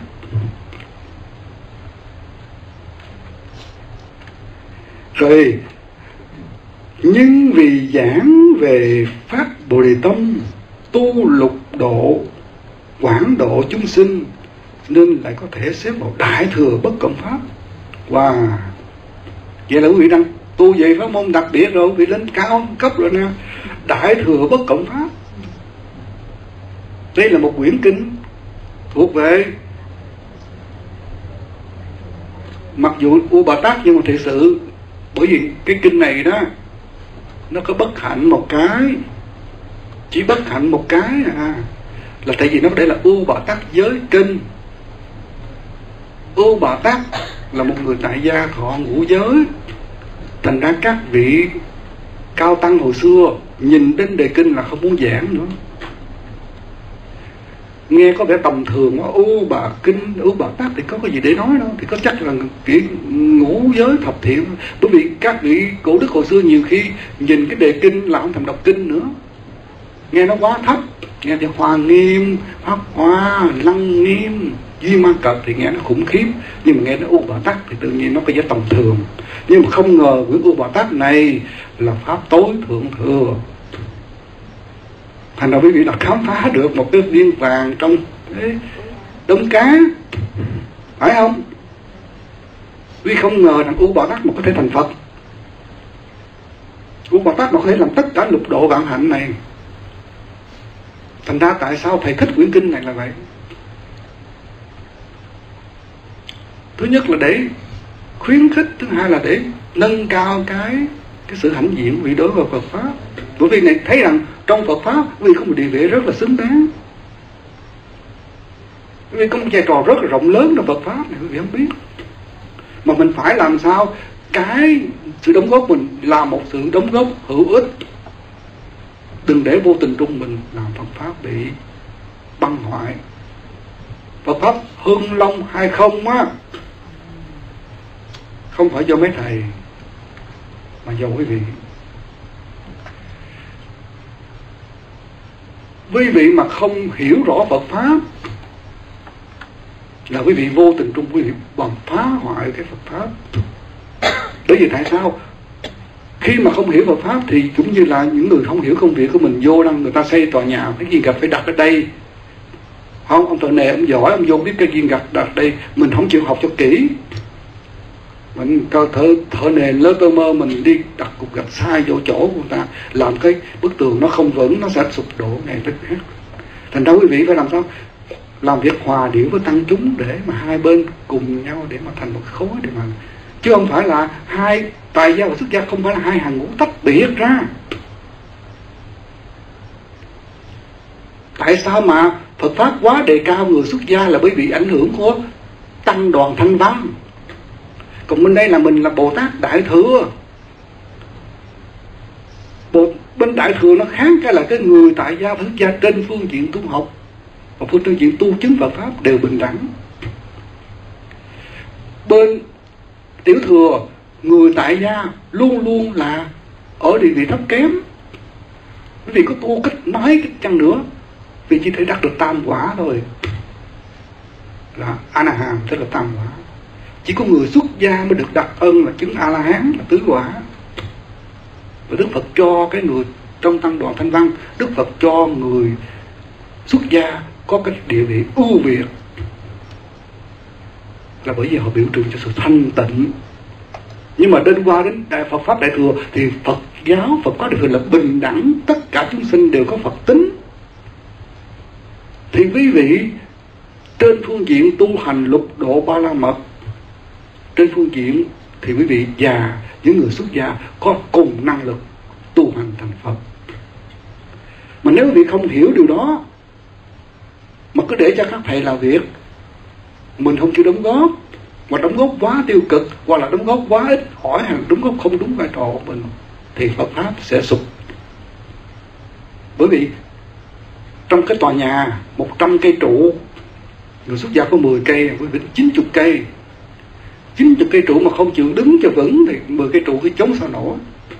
Rồi nhưng vì giảng về pháp Bồ Đề Tâm, tu lục độ quảng độ chúng sinh nên lại có thể xếp vào Đại Thừa Bất Cộng Pháp. Wow, vậy là quý vị đang tu về pháp môn đặc biệt rồi, vì lên cao cấp rồi nè. Đại Thừa Bất Cộng Pháp, đây là một quyển kinh thuộc về mặc dù U Bà Tát, nhưng mà thực sự bởi vì cái kinh này đó nó có bất hạnh một cái, chỉ bất hạnh một cái là tại vì nó đây là U Bà Tát giới kinh. U Bà Tát là một người tại gia thọ ngũ giới, thành ra các vị cao tăng hồi xưa nhìn đến đề kinh là không muốn giảng nữa, nghe có vẻ tầm thường. U Bà Tát thì có cái gì để nói đâu, thì có chắc là kiểu ngũ giới thập thiện. Bởi vì các vị cổ đức hồi xưa nhiều khi nhìn cái đề kinh là không thèm đọc kinh nữa, nghe nó quá thấp, nghe cho Hoa Nghiêm, Pháp Hoa, Lăng Nghiêm, Duy Ma Cật thì nghe nó khủng khiếp, nhưng mà nghe nó U Bà Tát thì tự nhiên nó có vẻ tầm thường. Nhưng mà không ngờ với U Bà Tát này là pháp tối thượng thừa. Thành ra quý vị đã khám phá được một cái viên vàng trong cái đống cá, phải không? Vì không ngờ rằng U Bà Tát mà có thể thành Phật, U Bà Tát mà có thể làm tất cả lục độ vạn hạnh này. Thành ra tại sao thầy thích quyển kinh này là vậy? Thứ nhất là để khuyến khích, thứ hai là để nâng cao cái sự hãnh diện vì đối với Phật pháp. Bởi vì này thấy rằng trong Phật pháp vì có một địa vị rất là xứng đáng, vì có một vai trò rất là rộng lớn trong Phật pháp này, quý vị không biết. Mà mình phải làm sao cái sự đóng góp mình là một sự đóng góp hữu ích, đừng để vô tình trung mình làm Phật pháp bị băng hoại. Phật pháp hưng long hay không á, không phải do mấy thầy mà do quý vị. Quý vị mà không hiểu rõ Phật pháp là quý vị vô tình trung quý vị bằng phá hoại cái Phật pháp. Bởi vì tại sao? Khi mà không hiểu Phật pháp thì cũng như là những người không hiểu công việc của mình, vô năng người ta xây tòa nhà, cái viên gạch phải đặt ở đây. Không, ông thợ nề ông giỏi, ông vô biết cái viên gạch đặt ở đây, mình không chịu học cho kỹ. Mình thợ nề lơ tơ mơ mình đi đặt cục gạch sai vô chỗ của người ta, làm cái bức tường nó không vững, nó sẽ sụp đổ ngày tức khác. Thành ra quý vị phải làm sao? Làm việc hòa điệu với tăng chúng để mà hai bên cùng nhau để mà thành một khối, để mà chứ không phải là hai tài gia và xuất gia, không phải là hai hàng ngũ tách biệt ra. Tại sao mà Phật pháp quá đề cao người xuất gia là bởi vì ảnh hưởng của tăng đoàn Thanh Văn. Còn bên đây là mình là Bồ Tát Đại Thừa. Bên Đại Thừa nó khác cái là cái người tại gia và xuất gia trên phương diện tu học và phương diện tu chứng Phật pháp đều bình đẳng. Bên Tiểu Thừa, người tại gia luôn luôn là ở địa vị thấp kém. Vì có tu cách nói cách chăng nữa, vì chỉ thể đạt được tam quả thôi, là A-na-hàm, tức là tam quả. Chỉ có người xuất gia mới được đặc ân là chứng A-la-hán, là tứ quả. Và Đức Phật cho cái người trong tăng đoàn Thanh Văn, Đức Phật cho người xuất gia có cái địa vị ưu việt, là bởi vì họ biểu trưng cho sự thanh tịnh. Nhưng mà đến qua đến Phật pháp Đại Thừa thì Phật giáo, Phật pháp Đại Thừa là bình đẳng, tất cả chúng sinh đều có Phật tính. Thì quý vị trên phương diện tu hành lục độ ba la mật, trên phương diện thì quý vị và những người xuất gia có cùng năng lực tu hành thành Phật. Mà nếu quý vị không hiểu điều đó mà cứ để cho các thầy làm việc, mình không chịu đóng góp, mà đóng góp quá tiêu cực, hoặc là đóng góp quá ít, hỏi hàng đóng góp không đúng vai trò của mình, thì Phật pháp sẽ sụp. Bởi vì trong cái tòa nhà 100 cây trụ, người xuất gia có 10 cây, quý vị 90 cây. 90 cây trụ mà không chịu đứng cho vững thì 10 cây trụ cái chống sao nổi.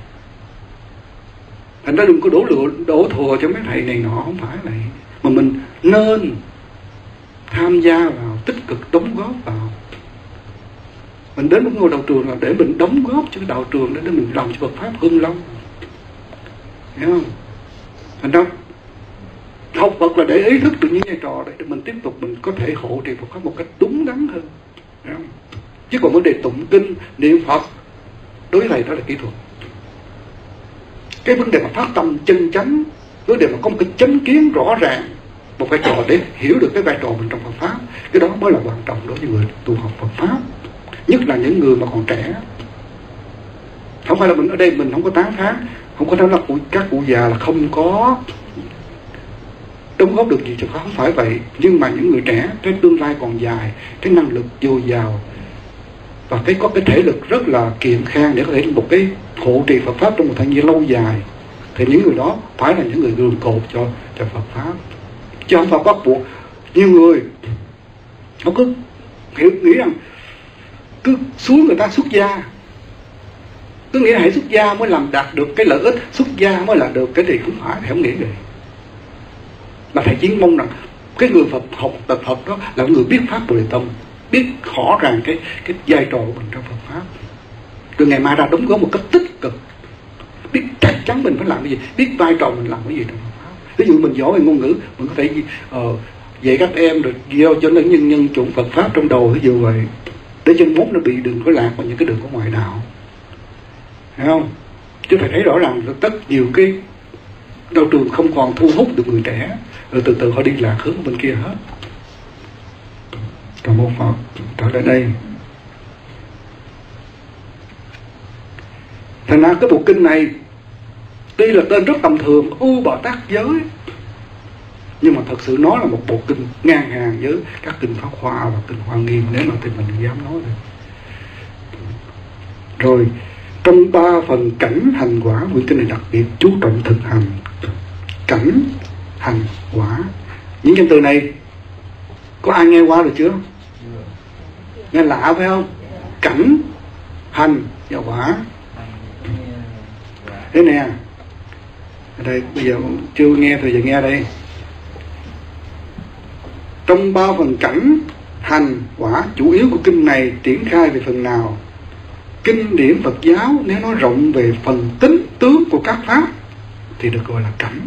Thành ra đừng có đổ thừa cho mấy thầy này nọ, không phải vậy. Mà mình nên tham gia vào, tích cực đóng góp vào. Mình đến một ngôi đạo trường là để mình đóng góp cho cái đạo trường để mình làm cho Phật pháp hưng long. Hiểu không? Thành ra học Phật là để ý thức được những vai trò để mình tiếp tục mình có thể hộ trì Phật pháp một cách đúng đắn hơn. Hiểu không? Chứ còn vấn đề tụng kinh, niệm Phật đối với thầy đó là kỹ thuật. Cái vấn đề mà phát tâm chân chánh, vấn đề mà có một cái chánh kiến rõ ràng, một vai trò để hiểu được cái vai trò mình trong Phật pháp, cái đó mới là quan trọng đối với người tu học Phật pháp. nhất là những người mà còn trẻ. Không phải là mình ở đây mình không có tán thán, không có nói là các cụ già là không có đóng góp được gì cho không phải vậy. Nhưng mà những người trẻ, cái tương lai còn dài, cái năng lực dồi dào và có cái thể lực rất là kiện khang để có thể một cái hộ trì Phật pháp trong một thời gian lâu dài, thì những người đó phải là những người gương cột cho Phật pháp, chứ không phải bắt buộc. Nhiều người họ cứ nghĩ rằng cứ xuống người ta xuất gia, cứ nghĩ là hãy xuất gia mới làm đạt được cái lợi ích, xuất gia mới là được cái gì. Không phải, thầy không nghĩ vậy. Mà thầy chỉ mong rằng cái người Phật học tập Phật đó là người biết pháp Bồ Đề Tâm, biết rõ ràng cái vai trò của mình trong Phật pháp, từ ngày mai ra đóng góp một cách tích cực, biết chắc chắn mình phải làm cái gì, biết vai trò mình làm cái gì trong Phật pháp. Ví dụ mình giỏi về ngôn ngữ, mình có thể dạy các em được giao cho nó nhân chủng Phật pháp trong đầu, ví dụ vậy, để cho mốt nó bị đừng có lạc vào những cái đường của ngoại đạo, thấy không? Chứ thầy thấy rõ ràng rất nhiều cái đạo trường không còn thu hút được người trẻ, rồi từ từ họ đi lạc hướng bên kia hết. Cảm ơn Phật. Trở lại đây. Thành ra cái bộ kinh này tuy là tên rất tầm thường, U Bồ Tát Giới, nhưng mà thật sự nó là một bộ kinh ngang hàng với các kinh Pháp Hoa và kinh Hoa Nghiêm, nếu mà thì mình dám nói được. Rồi trong 3 phần cảnh hành quả, quyển kinh này đặc biệt chú trọng thực hành. Cảnh hành quả, những danh từ này có ai nghe qua được chưa? Nghe lạ phải không? Cảnh hành và quả. Thế nè, ở đây bây giờ chưa nghe thì giờ nghe đây. Trong 3 phần cảnh hành quả, chủ yếu của kinh này triển khai về phần nào? Kinh điển Phật giáo nếu nói rộng về phần tính tướng của các pháp thì được gọi là cảnh.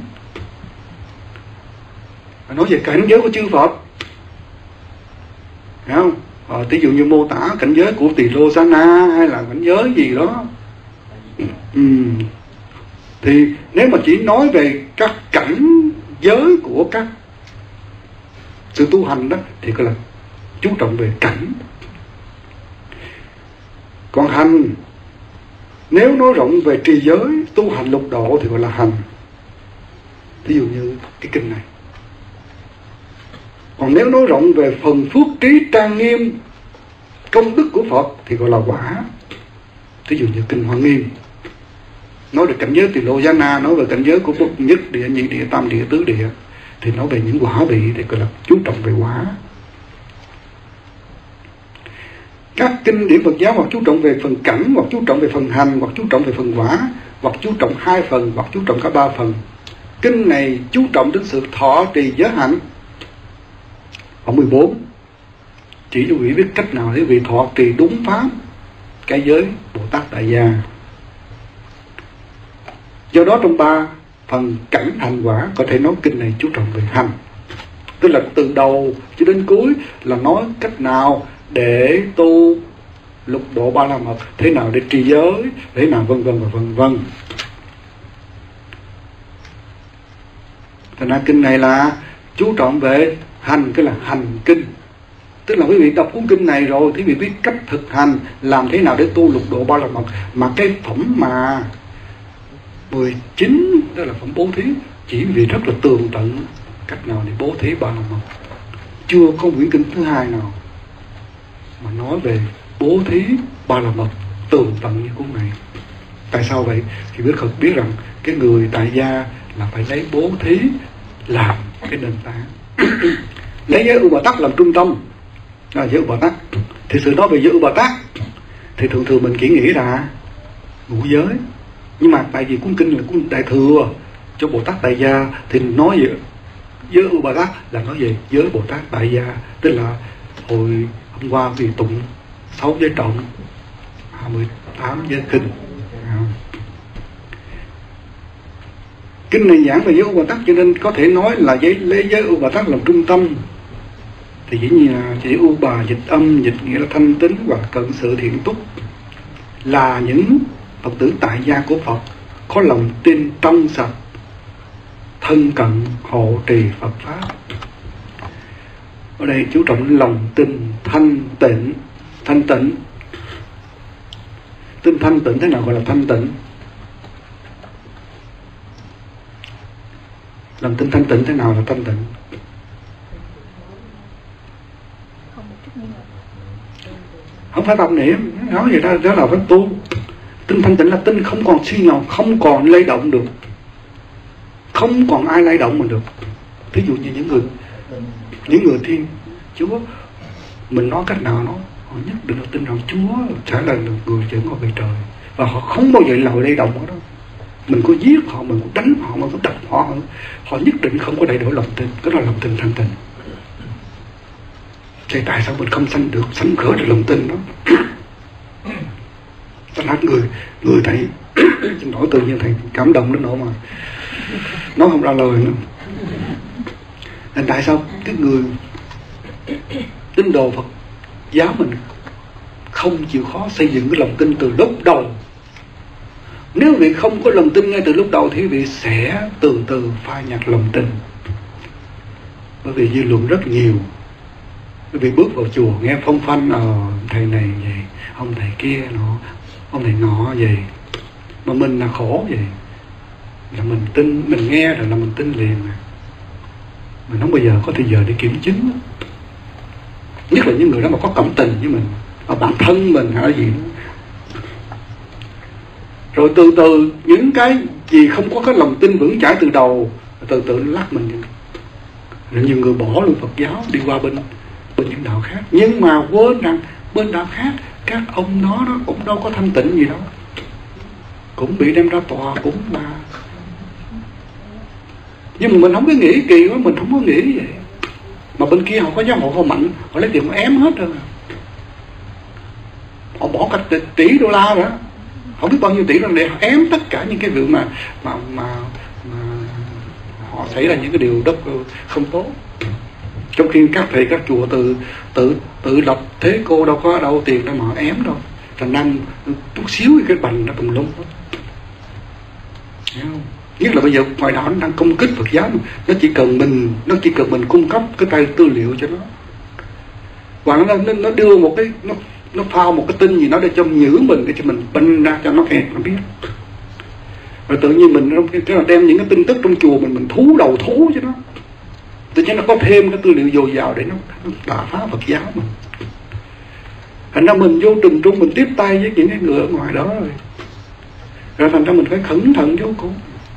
Nói về cảnh giới của chư Phật, thấy không? Ví dụ như mô tả cảnh giới của Tỳ Lô Sa Na hay là cảnh giới gì đó. Thì nếu mà chỉ nói về các cảnh giới của các sự tu hành đó thì gọi là chú trọng về cảnh. Còn hành, nếu nói rộng về trì giới, tu hành lục độ thì gọi là hành. Ví dụ như cái kinh này. Còn nếu nói rộng về phần phước trí trang nghiêm, công đức của Phật thì gọi là quả. Ví dụ như kinh Hoa Nghiêm nói về cảnh giới Tỳ Lô Giá Na, nói về cảnh giới của Phật nhất địa, nhị địa, tam địa, tứ địa, thì nói về những quả vị thì gọi là chú trọng về quả. Các kinh điển Phật giáo hoặc chú trọng về phần cảnh, hoặc chú trọng về phần hành, hoặc chú trọng về phần quả, hoặc chú trọng 2 phần, hoặc chú trọng cả 3 phần. Kinh này chú trọng đến sự thọ trì giới hạnh. Ở 14 chỉ cho quý vị biết cách nào để vị thọ trì đúng pháp cái giới Bồ Tát Tại Gia. Do đó trong 3 phần cảnh hành quả có thể nói kinh này chú trọng về hành, tức là từ đầu cho đến cuối là nói cách nào để tu lục độ ba la mật, thế nào để trì giới, thế nào vân vân và vân vân. Thành ra kinh này là chú trọng về hành, cái là hành kinh. Tức là quý vị đọc cuốn kinh này rồi thì quý vị biết cách thực hành làm thế nào để tu lục độ ba la mật. Mà cái phẩm mà 19 đó là phẩm bố thí, chỉ vì rất là tường tận cách nào để bố thí ba la mật. Chưa có quyển kinh thứ 2 nào mà nói về bố thí ba la mật tường tận như cuốn này. Tại sao vậy? Thì biết rằng cái người tại gia là phải lấy bố thí làm cái nền tảng. Lấy giới U Bồ Tát làm trung tâm. Giới U Bồ Tát. Thì sự nói về giới U Bồ Tát thì thường thường mình chỉ nghĩ là ngũ giới. Nhưng mà tại vì cuốn kinh là cuốn Đại Thừa cho Bồ Tát Tại Gia, thì nói về giới U Bồ Tát là nói về giới Bồ Tát Tại Gia. Tức là hồi hôm qua vì tụng 6 giới trọng, 28 giới kinh. Kinh này giảng về giới U Bồ Tát cho nên có thể nói là lấy giới U Bồ Tát làm trung tâm. Thì dĩ nhiên là chữ U Bà dịch âm, dịch nghĩa là thanh tín và cận sự thiện túc, là những Phật tử tại gia của Phật có lòng tin trong sạch, thân cận hộ trì Phật pháp. Ở đây chú trọng lòng tin thanh tịnh. Thanh tịnh Tinh thanh tịnh thế nào gọi là thanh tịnh? Lòng tin thanh tịnh thế nào là thanh tịnh? Không phải tâm niệm, nói vậy đó là phải tu. Tinh thanh tịnh là tinh không còn suy nhọc, không còn lay động được, không còn ai lay động mình được. Ví dụ như những người thiên Chúa, mình nói cách nào nó họ nhất định là tin rằng Chúa sẽ là người dẫn họ về trời, và họ không bao giờ lầu lay động ở đó. Mình có giết họ, mình có đánh họ, mình có đập họ nhất định không có đầy đủ lòng tin. Đó là lòng tin thanh tịnh. Vậy tại sao mình không sanh khởi được lòng tin đó? Tất cả người thầy xin lỗi, tự nhiên thầy cảm động đến nỗi mà nói không ra lời nữa. Nên tại sao cái người tín đồ Phật giáo mình không chịu khó xây dựng cái lòng tin từ lúc đầu? Nếu vị không có lòng tin ngay từ lúc đầu thì vị sẽ từ từ phai nhạt lòng tin. Bởi vì dư luận rất nhiều. Bởi vì bước vào chùa nghe phong phanh, thầy này vậy, ông thầy kia nọ, ông thầy nọ vậy, mà mình là khổ vậy, là mình tin, mình nghe rồi là mình tin liền mà. Mình không bao giờ có thời giờ để kiểm chứng. Nhất là những người đó mà có cảm tình với mình, ở bản thân mình hay là gì đó. Rồi từ từ những cái gì không có cái lòng tin vững chãi từ đầu, từ từ nó lắc mình. Rồi nhiều người bỏ luôn Phật giáo đi qua bên những đạo khác, nhưng mà quên rằng bên đạo khác các ông nó cũng đâu có thanh tịnh gì đâu, cũng bị đem ra tòa, cũng là. Nhưng mà mình không có nghĩ kỳ quá, mình không có nghĩ vậy. Mà bên kia họ có giáo hội họ mạnh, họ lấy tiền họ ém hết rồi, họ bỏ cả tỷ đô la rồi, không biết bao nhiêu tỷ rồi để họ ém tất cả những cái việc mà họ xảy ra những cái điều đất không tốt. Trong khi các thầy các chùa tự lập thế cô đâu có đâu tiền đâu mà họ ém đâu, thành năng chút xíu cái bành nó tùm lum hết. Nhất là bây giờ ngoài đó nó đang công kích Phật giáo, nó chỉ cần mình cung cấp cái tài tư liệu cho nó, và nó đưa một cái nó phao một cái tin gì nó để cho nhử mình, để cho mình binh ra cho nó nghe nó biết. Rồi tự nhiên mình nó đem những cái tin tức trong chùa mình thú đầu thú cho nó, tự nhiên nó có thêm cái tư liệu dồi dào để nó đả phá Phật giáo mình. Thành ra mình vô tình trung mình tiếp tay với những cái người ở ngoài đó rồi thành ra mình phải cẩn thận vô cùng.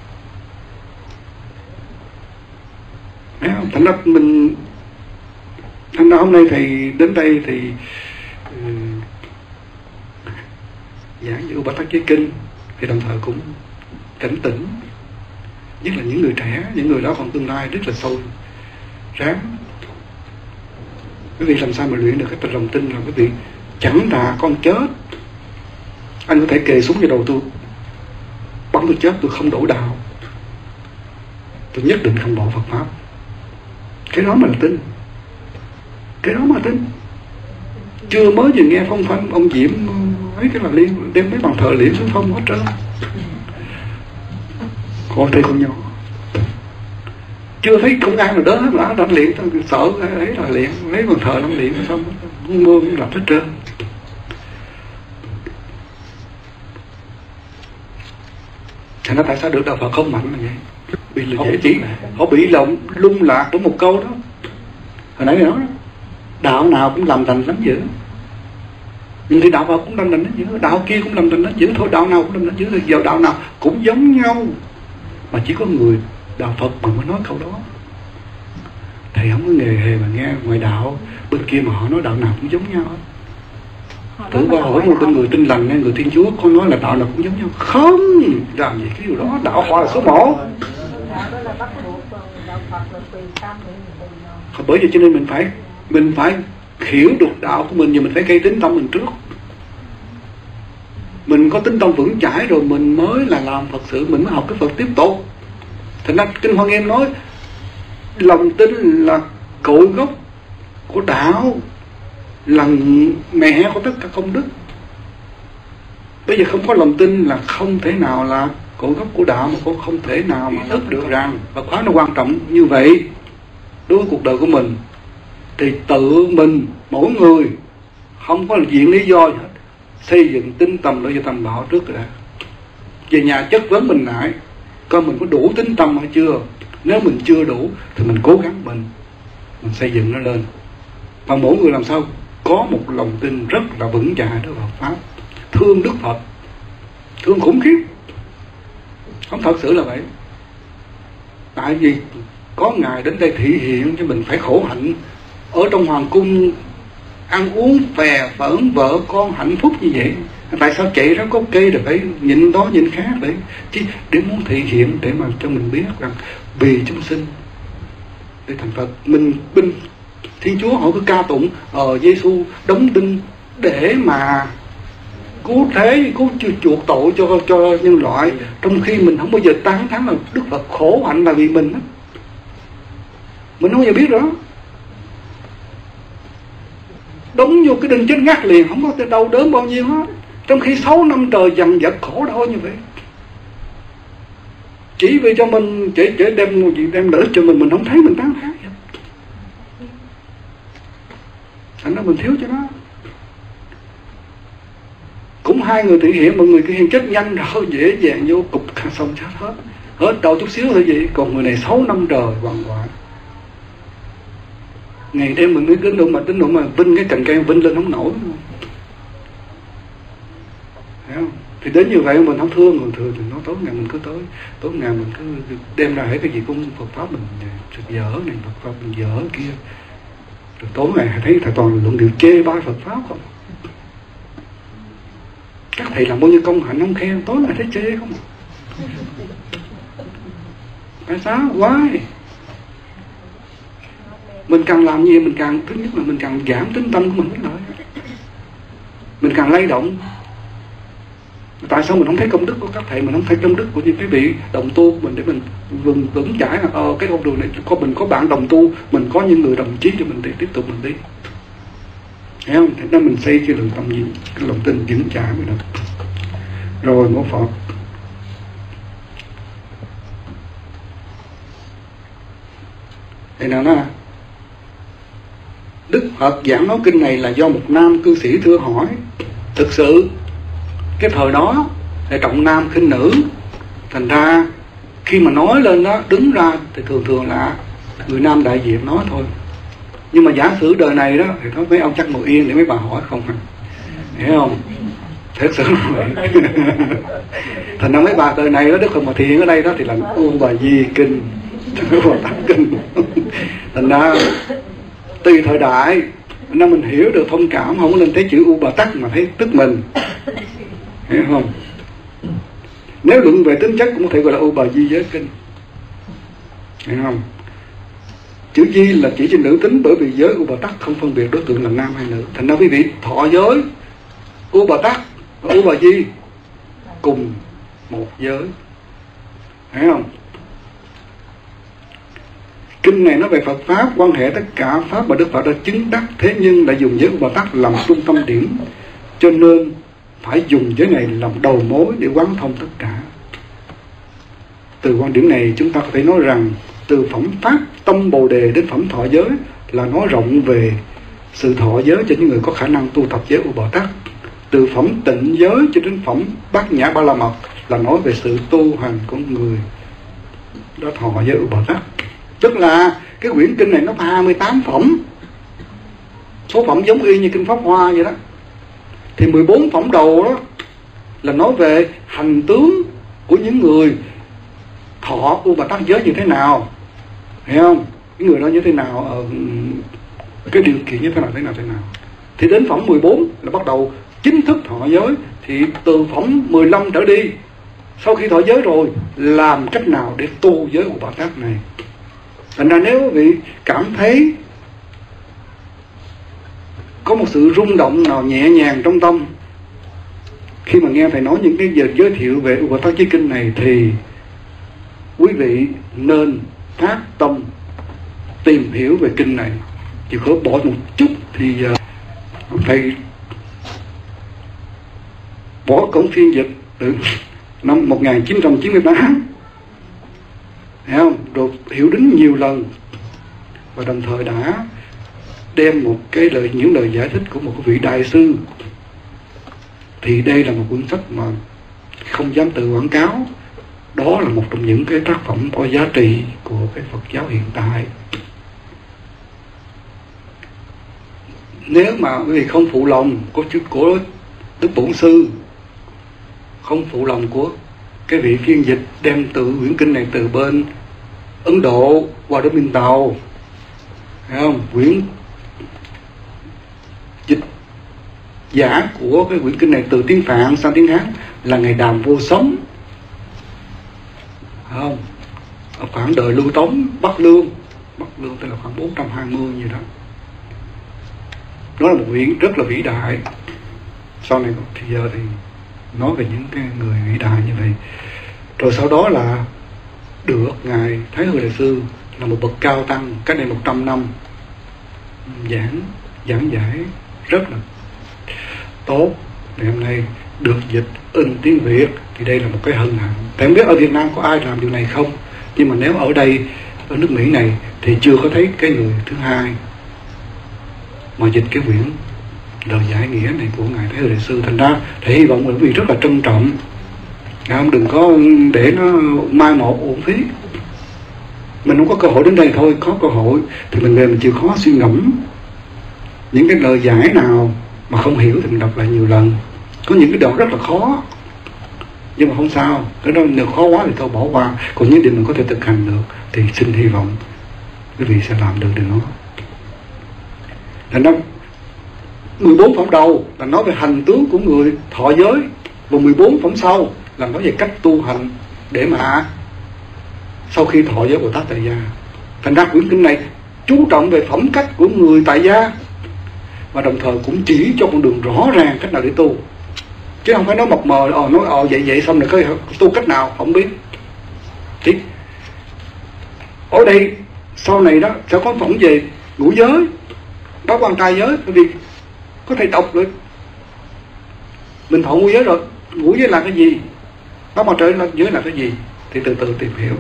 Thành ra hôm nay thầy đến đây thì giảng về Bát Tát Chế Kinh, thì đồng thời cũng cảnh tỉnh, nhất là những người trẻ, những người đó còn tương lai rất là sâu ráng. Quý vị làm sao mà luyện được cái lòng tin là quý vị chẳng thà con chết, anh có thể kề súng vào đầu tôi, bắn tôi chết, tôi không đổ đạo, tôi nhất định không bỏ Phật pháp. Cái đó mà là tin, cái đó mà tin. Chưa mới vừa nghe phong phanh ông Diệm ấy cái là liên đem mấy bàn thờ liễn xuống phong hết trơn. Con thấy con nhỏ chưa thấy công an nào đó hết, đã liễn, sợ ấy là liễn, lấy bàn thờ nó liễn xong mưa cũng lập hết trơn. Thành ra tại sao được đạo Phật không mạnh là vậy? Vì là dễ chỉ, họ bị lung lạc của một câu đó. Hồi nãy nói đó, đạo nào cũng làm thành lánh dữ, nhưng thì đạo Phật cũng làm thành lánh dữ, đạo kia cũng làm thành lánh dữ, thôi đạo nào cũng làm thành dữ, thì giờ đạo nào cũng giống nhau, mà chỉ có người đạo Phật mà mới nói câu đó. Thầy không có nghề hề mà nghe ngoài đạo bên kia mà họ nói đạo nào cũng giống nhau hết. Thử qua hỏi một người tin lành nghe người Thiên Chúa có nói là đạo nào cũng giống nhau, không làm gì cái điều đó. Đạo họ là số 1. Bởi vậy cho nên mình phải hiểu được đạo của mình, và mình phải gây tính tâm mình trước. Mình có tính tâm vững chãi rồi mình mới là làm Phật sự, mình mới học cái Phật tiếp tục. Thành ra Kinh Hoa Nghiêm nói lòng tin là cội gốc của đạo, là mẹ của tất cả công đức. Bây giờ không có lòng tin là không thể nào là cội gốc của đạo, mà cũng không thể nào mà thức được rằng và khóa nó quan trọng như vậy đối với cuộc đời của mình. Thì tự mình mỗi người không có diện lý do gì hết, xây dựng tín tâm đối với Tam Bảo trước rồi đã. Về nhà chất vấn mình lại coi mình có đủ tín tâm hay chưa. Nếu mình chưa đủ thì mình cố gắng mình xây dựng nó lên. Và mỗi người làm sao có một lòng tin rất là vững chãi đối với Phật pháp, thương Đức Phật, thương khủng khiếp. Không, thật sự là vậy. Tại vì có Ngài đến đây thị hiện cho mình phải khổ hạnh ở trong hoàng cung, ăn uống phè phỡn, vợ con hạnh phúc như vậy. Tại sao chạy ra có cây rồi phải nhịn đó nhịn khác đấy? Chứ để muốn thị hiện, để mà cho mình biết rằng vì chúng sinh để thành Phật. Mình binh Thiên Chúa họ cứ ca tụng Giêsu đóng đinh để mà cứu thế, cứu chuộc tội cho nhân loại, trong khi mình không bao giờ tán thán là Đức Phật khổ hạnh là vì mình. Mình không bao giờ biết đó. Đóng vô cái đinh chết ngắt liền, không có đau đớn bao nhiêu hết, trong khi 6 năm trời dằn vặt khổ đau như vậy. Chỉ vì cho mình chỉ đem lợi ích cho mình không thấy mình tán thán. Thành ra mình thiếu cho nó. Cũng hai người thị hiện, mọi người thị hiện chết nhanh rồi, dễ dàng vô cục xong chết hết đầu chút xíu thôi vậy. Còn người này 6 năm trời hoàng hoạn, ngày đêm mình mới đến độ mà vinh cái cành cây vinh lên không nổi, thấy không? Thì đến như vậy mình không thương, còn thường thì nó tối ngày mình cứ tối ngày mình cứ đem ra hết cái gì cũng Phật pháp mình dở này, Phật pháp mình dở kia, rồi tối ngày thấy thầy toàn luận điều chê bai Phật pháp không. Các thầy làm bao nhiêu công hạnh không khen, tối ngày thấy chê không. Tại sao? Why? Mình càng làm gì mình càng, thứ nhất là mình càng giảm tính tâm của mình mới lợi, mình càng lay động. Tại sao mình không thấy công đức của các thầy, mình không thấy công đức của những cái vị đồng tu mình, để mình vững chãi là cái con đường này mình có bạn đồng tu, mình có những người đồng chí cho mình để tiếp tục mình đi, thấy không? Thế nên mình xây cái lòng tâm gì, cái lòng tin vững chãi mới được. Rồi ngộ Phật. Thế nào đó, Đức Phật giảng nói kinh này là do một nam cư sĩ thưa hỏi. Thực sự cái thời đó là trọng nam khinh nữ, thành ra khi mà nói lên đó, đứng ra thì thường là người nam đại diện nói thôi. Nhưng mà giả sử đời này đó thì nói mấy ông chắc ngồi yên để mấy bà hỏi không hả? Hiểu không? Thật sự là vậy. Thành ra mấy bà đời này đó, Đức Phật mà thị hiện ở đây đó thì là U Bà Di Kinh, Bồ Tát Kinh. Thành ra tùy thời đại nên mình hiểu được thông cảm, không có nên thấy chữ U Bà Tát mà thấy tức mình, hiểu không? Nếu luận về tính chất cũng có thể gọi là U Bà Di Giới Kinh, hiểu không? Chữ Di là chỉ cho nữ tính, bởi vì giới U Bà Tát không phân biệt đối tượng là nam hay nữ. Thành ra quý vị thọ giới U Bà Tát và U Bà Di cùng một giới, hiểu không? Kinh này nói về Phật Pháp, quan hệ tất cả Pháp mà Đức Phật đã chứng đắc, thế nhưng lại dùng giới U Bà Tát làm trung tâm điểm, cho nên phải dùng giới này làm đầu mối để quán thông tất cả. Từ quan điểm này chúng ta có thể nói rằng từ phẩm Pháp tâm Bồ Đề đến phẩm thọ giới là nói rộng về sự thọ giới cho những người có khả năng tu tập giới U Bà Tát. Từ phẩm tịnh giới cho đến phẩm Bát Nhã Ba La Mật là nói về sự tu hành của người đó thọ giới U Bà Tát. Tức là cái quyển kinh này nó 28 phẩm, số phẩm giống y như kinh Pháp Hoa vậy đó. Thì 14 phẩm đầu đó là nói về hành tướng của những người thọ U Bà Tát giới như thế nào, hiểu không? Những người đó như thế nào, cái điều kiện như thế nào. Thì đến phẩm 14 là bắt đầu chính thức thọ giới. Thì từ phẩm 15 trở đi, sau khi thọ giới rồi, làm cách nào để tu giới U Bà Tát này. Thành ra nếu quý vị cảm thấy có một sự rung động nào nhẹ nhàng trong tâm khi mà nghe thầy nói những cái giờ giới thiệu về U Bà Tát Giới Kinh này, thì quý vị nên phát tâm tìm hiểu về kinh này. Chỉ khó bỏ một chút thì giờ thầy bỏ cổng phiên dịch từ năm 1998, hiểu không? Rồi hiểu đến nhiều lần, và đồng thời đã đem một cái những lời giải thích của một vị đại sư thì đây là một cuốn sách mà không dám tự quảng cáo. Đó là một trong những cái tác phẩm có giá trị của cái Phật giáo hiện tại. Nếu mà quý vị không phụ lòng của Đức Bổn Sư, không phụ lòng của cái vị phiên dịch đem từ quyển kinh này từ bên Ấn Độ qua đến bên Tàu, thấy không? Quyển dịch giả của cái quyển kinh này từ tiếng Phạn sang tiếng Hán là Ngài Đàm Vô Sống, không? Ở khoảng đời Lưu Tống, Bắc Lương tức là khoảng 420 gì đó. Đó là một quyển rất là vĩ đại. Sau này thì giờ thì nói về những cái người vĩ đại như vậy. Rồi sau đó là được Ngài Thái Hư Đại Sư là một bậc cao tăng cách đây 100 năm giảng giải rất là tốt. Ngày hôm nay được dịch in tiếng Việt thì đây là một cái hân hạnh. Tại không biết ở Việt Nam có ai làm điều này không, nhưng mà nếu ở đây, ở nước Mỹ này thì chưa có thấy cái người thứ hai mà dịch cái quyển Lời Giải Nghĩa này của Ngài Thái Hư Đại Sư. Thành ra thì hy vọng quý vị rất là trân trọng, không đừng có để nó mai một uổng phí. Mình không có cơ hội đến đây thôi, có cơ hội thì mình về mình chịu khó suy ngẫm những cái lời giải nào mà không hiểu thì mình đọc lại nhiều lần. Có những cái đoạn rất là khó, nhưng mà không sao, cái đó nếu khó quá thì thôi bỏ qua. Còn những điều mình có thể thực hành được thì xin hy vọng quý vị sẽ làm được điều đó. Thành ra 14 phẩm đầu là nói về hành tướng của người thọ giới, và 14 phẩm sau là nói về cách tu hành để mà sau khi thọ giới Bồ Tát tại gia. Thành ra quyển kinh này chú trọng về phẩm cách của người tại gia, và đồng thời cũng chỉ cho con đường rõ ràng cách nào để tu, chứ không phải nói mập mờ nói vậy xong rồi có tu cách nào không biết. Thì ở đây sau này đó sẽ có phẩm về ngũ giới, đó quan trai giới, bởi vì có thể đọc được mình thọ ngũ giới rồi, ngũ giới là cái gì, đó mà trời là giới là cái gì, thì từ từ tìm hiểu.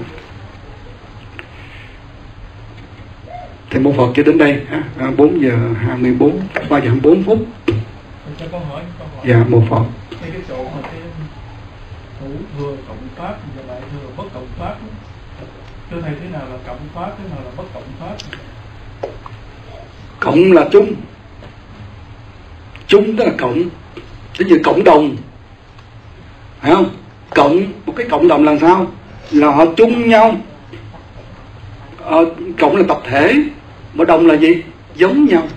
Thì môn Phật cho đến đây 4 giờ 24, 3 giờ 24 phút. Cho câu hỏi. Dạ, môn Phật. Cái chỗ mà cái ngũ thừa cộng pháp và lại thừa bất cộng pháp, thưa thầy, thế nào là cộng pháp, thế nào là bất cộng pháp? Cộng là chung, chung tức là cộng, tức là cộng đồng, phải không? Cộng, một cái cộng đồng là sao? Là họ chung nhau. Cộng là tập thể, mà đồng là gì? Giống nhau.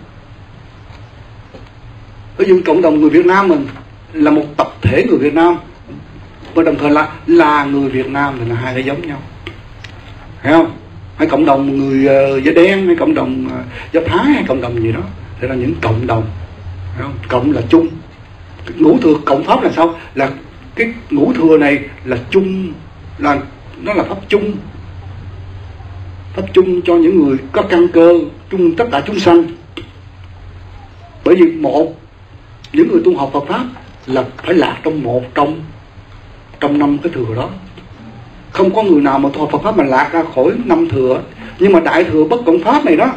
Ví dụ cộng đồng người Việt Nam mình là một tập thể người Việt Nam, và đồng thời là người Việt Nam thì là hai cái giống nhau, phải không? Hay cộng đồng người da đen, hay cộng đồng da Thái, hay cộng đồng gì đó, thì là những cộng đồng, phải không? Cộng là chung. Ngũ thừa cộng pháp là sao? Là cái ngũ thừa này là chung, là nó là pháp chung, pháp chung cho những người có căn cơ, chung tất cả chúng sanh. Bởi vì những người tu học Phật pháp là phải lạc trong trong 5 cái thừa đó. Không có người nào mà tu học Phật pháp mà lạc ra khỏi 5 thừa. Nhưng mà đại thừa bất cộng pháp này đó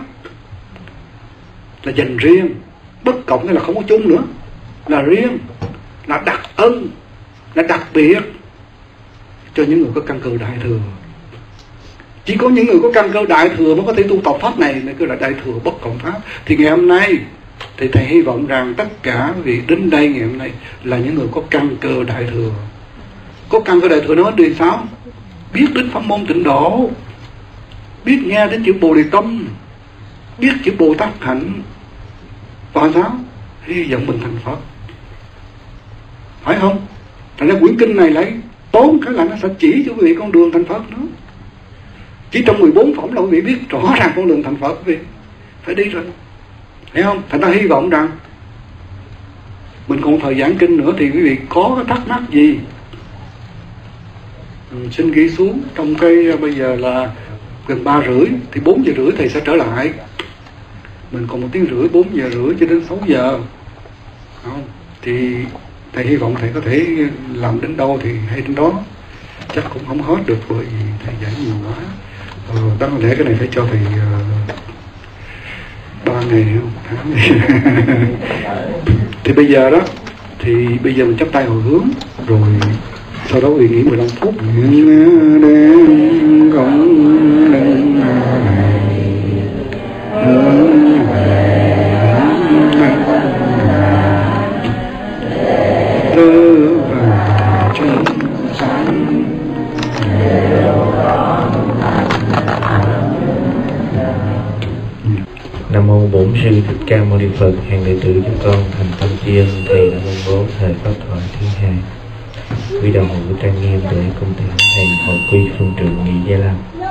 là dành riêng. Bất cộng hay là không có chung nữa, là riêng, là đặc ân, là đặc biệt cho những người có căn cơ đại thừa. Chỉ có những người có căn cơ đại thừa mới có thể tu tập pháp này, nên cứ là đại thừa bất cộng pháp. Thì ngày hôm nay thì thầy hy vọng rằng tất cả vị đến đây ngày hôm nay là những người có căn cơ đại thừa. Có căn cơ đại thừa nói đi sao? Biết đến pháp môn tịnh độ, biết nghe đến chữ Bồ Đề Tâm, biết chữ Bồ Tát Hạnh, và sao? Hy vọng mình thành Phật, phải không? Thành ra quyển kinh này lấy tốn cái là nó sẽ chỉ cho quý vị con đường thành Phật nữa. Chỉ trong 14 phẩm là quý vị biết rõ ràng con đường thành Phật, quý vị phải đi rồi, thấy không? Thành ra hy vọng rằng mình còn thời giảng kinh nữa thì quý vị có cái thắc mắc gì xin ghi xuống. Trong cái bây giờ là gần 3 rưỡi, thì 4 giờ rưỡi thầy sẽ trở lại. Mình còn 1 tiếng rưỡi, 4 giờ rưỡi cho đến 6 giờ, không? Thì thầy hy vọng thầy có thể làm đến đâu thì hay đến đó. Chắc cũng không hết được bởi vì thầy giảng nhiều quá. Đáng lẽ cái này phải cho thầy 3 ngày không? Tháng này. Thì bây giờ đó Thì bây giờ mình chắp tay hồi hướng, rồi sau đó uy nghĩ 15 phút. Nam mô Bổn Sư Thích Ca Mâu Ni Phật. Hàng đệ tử chúng con thành tâm tri ân thầy đã công bố thời pháp thoại thứ hai. Quy đồng hữu trang nghiêm để công thể thầy hội quy phương trượng nghị Gia Lam.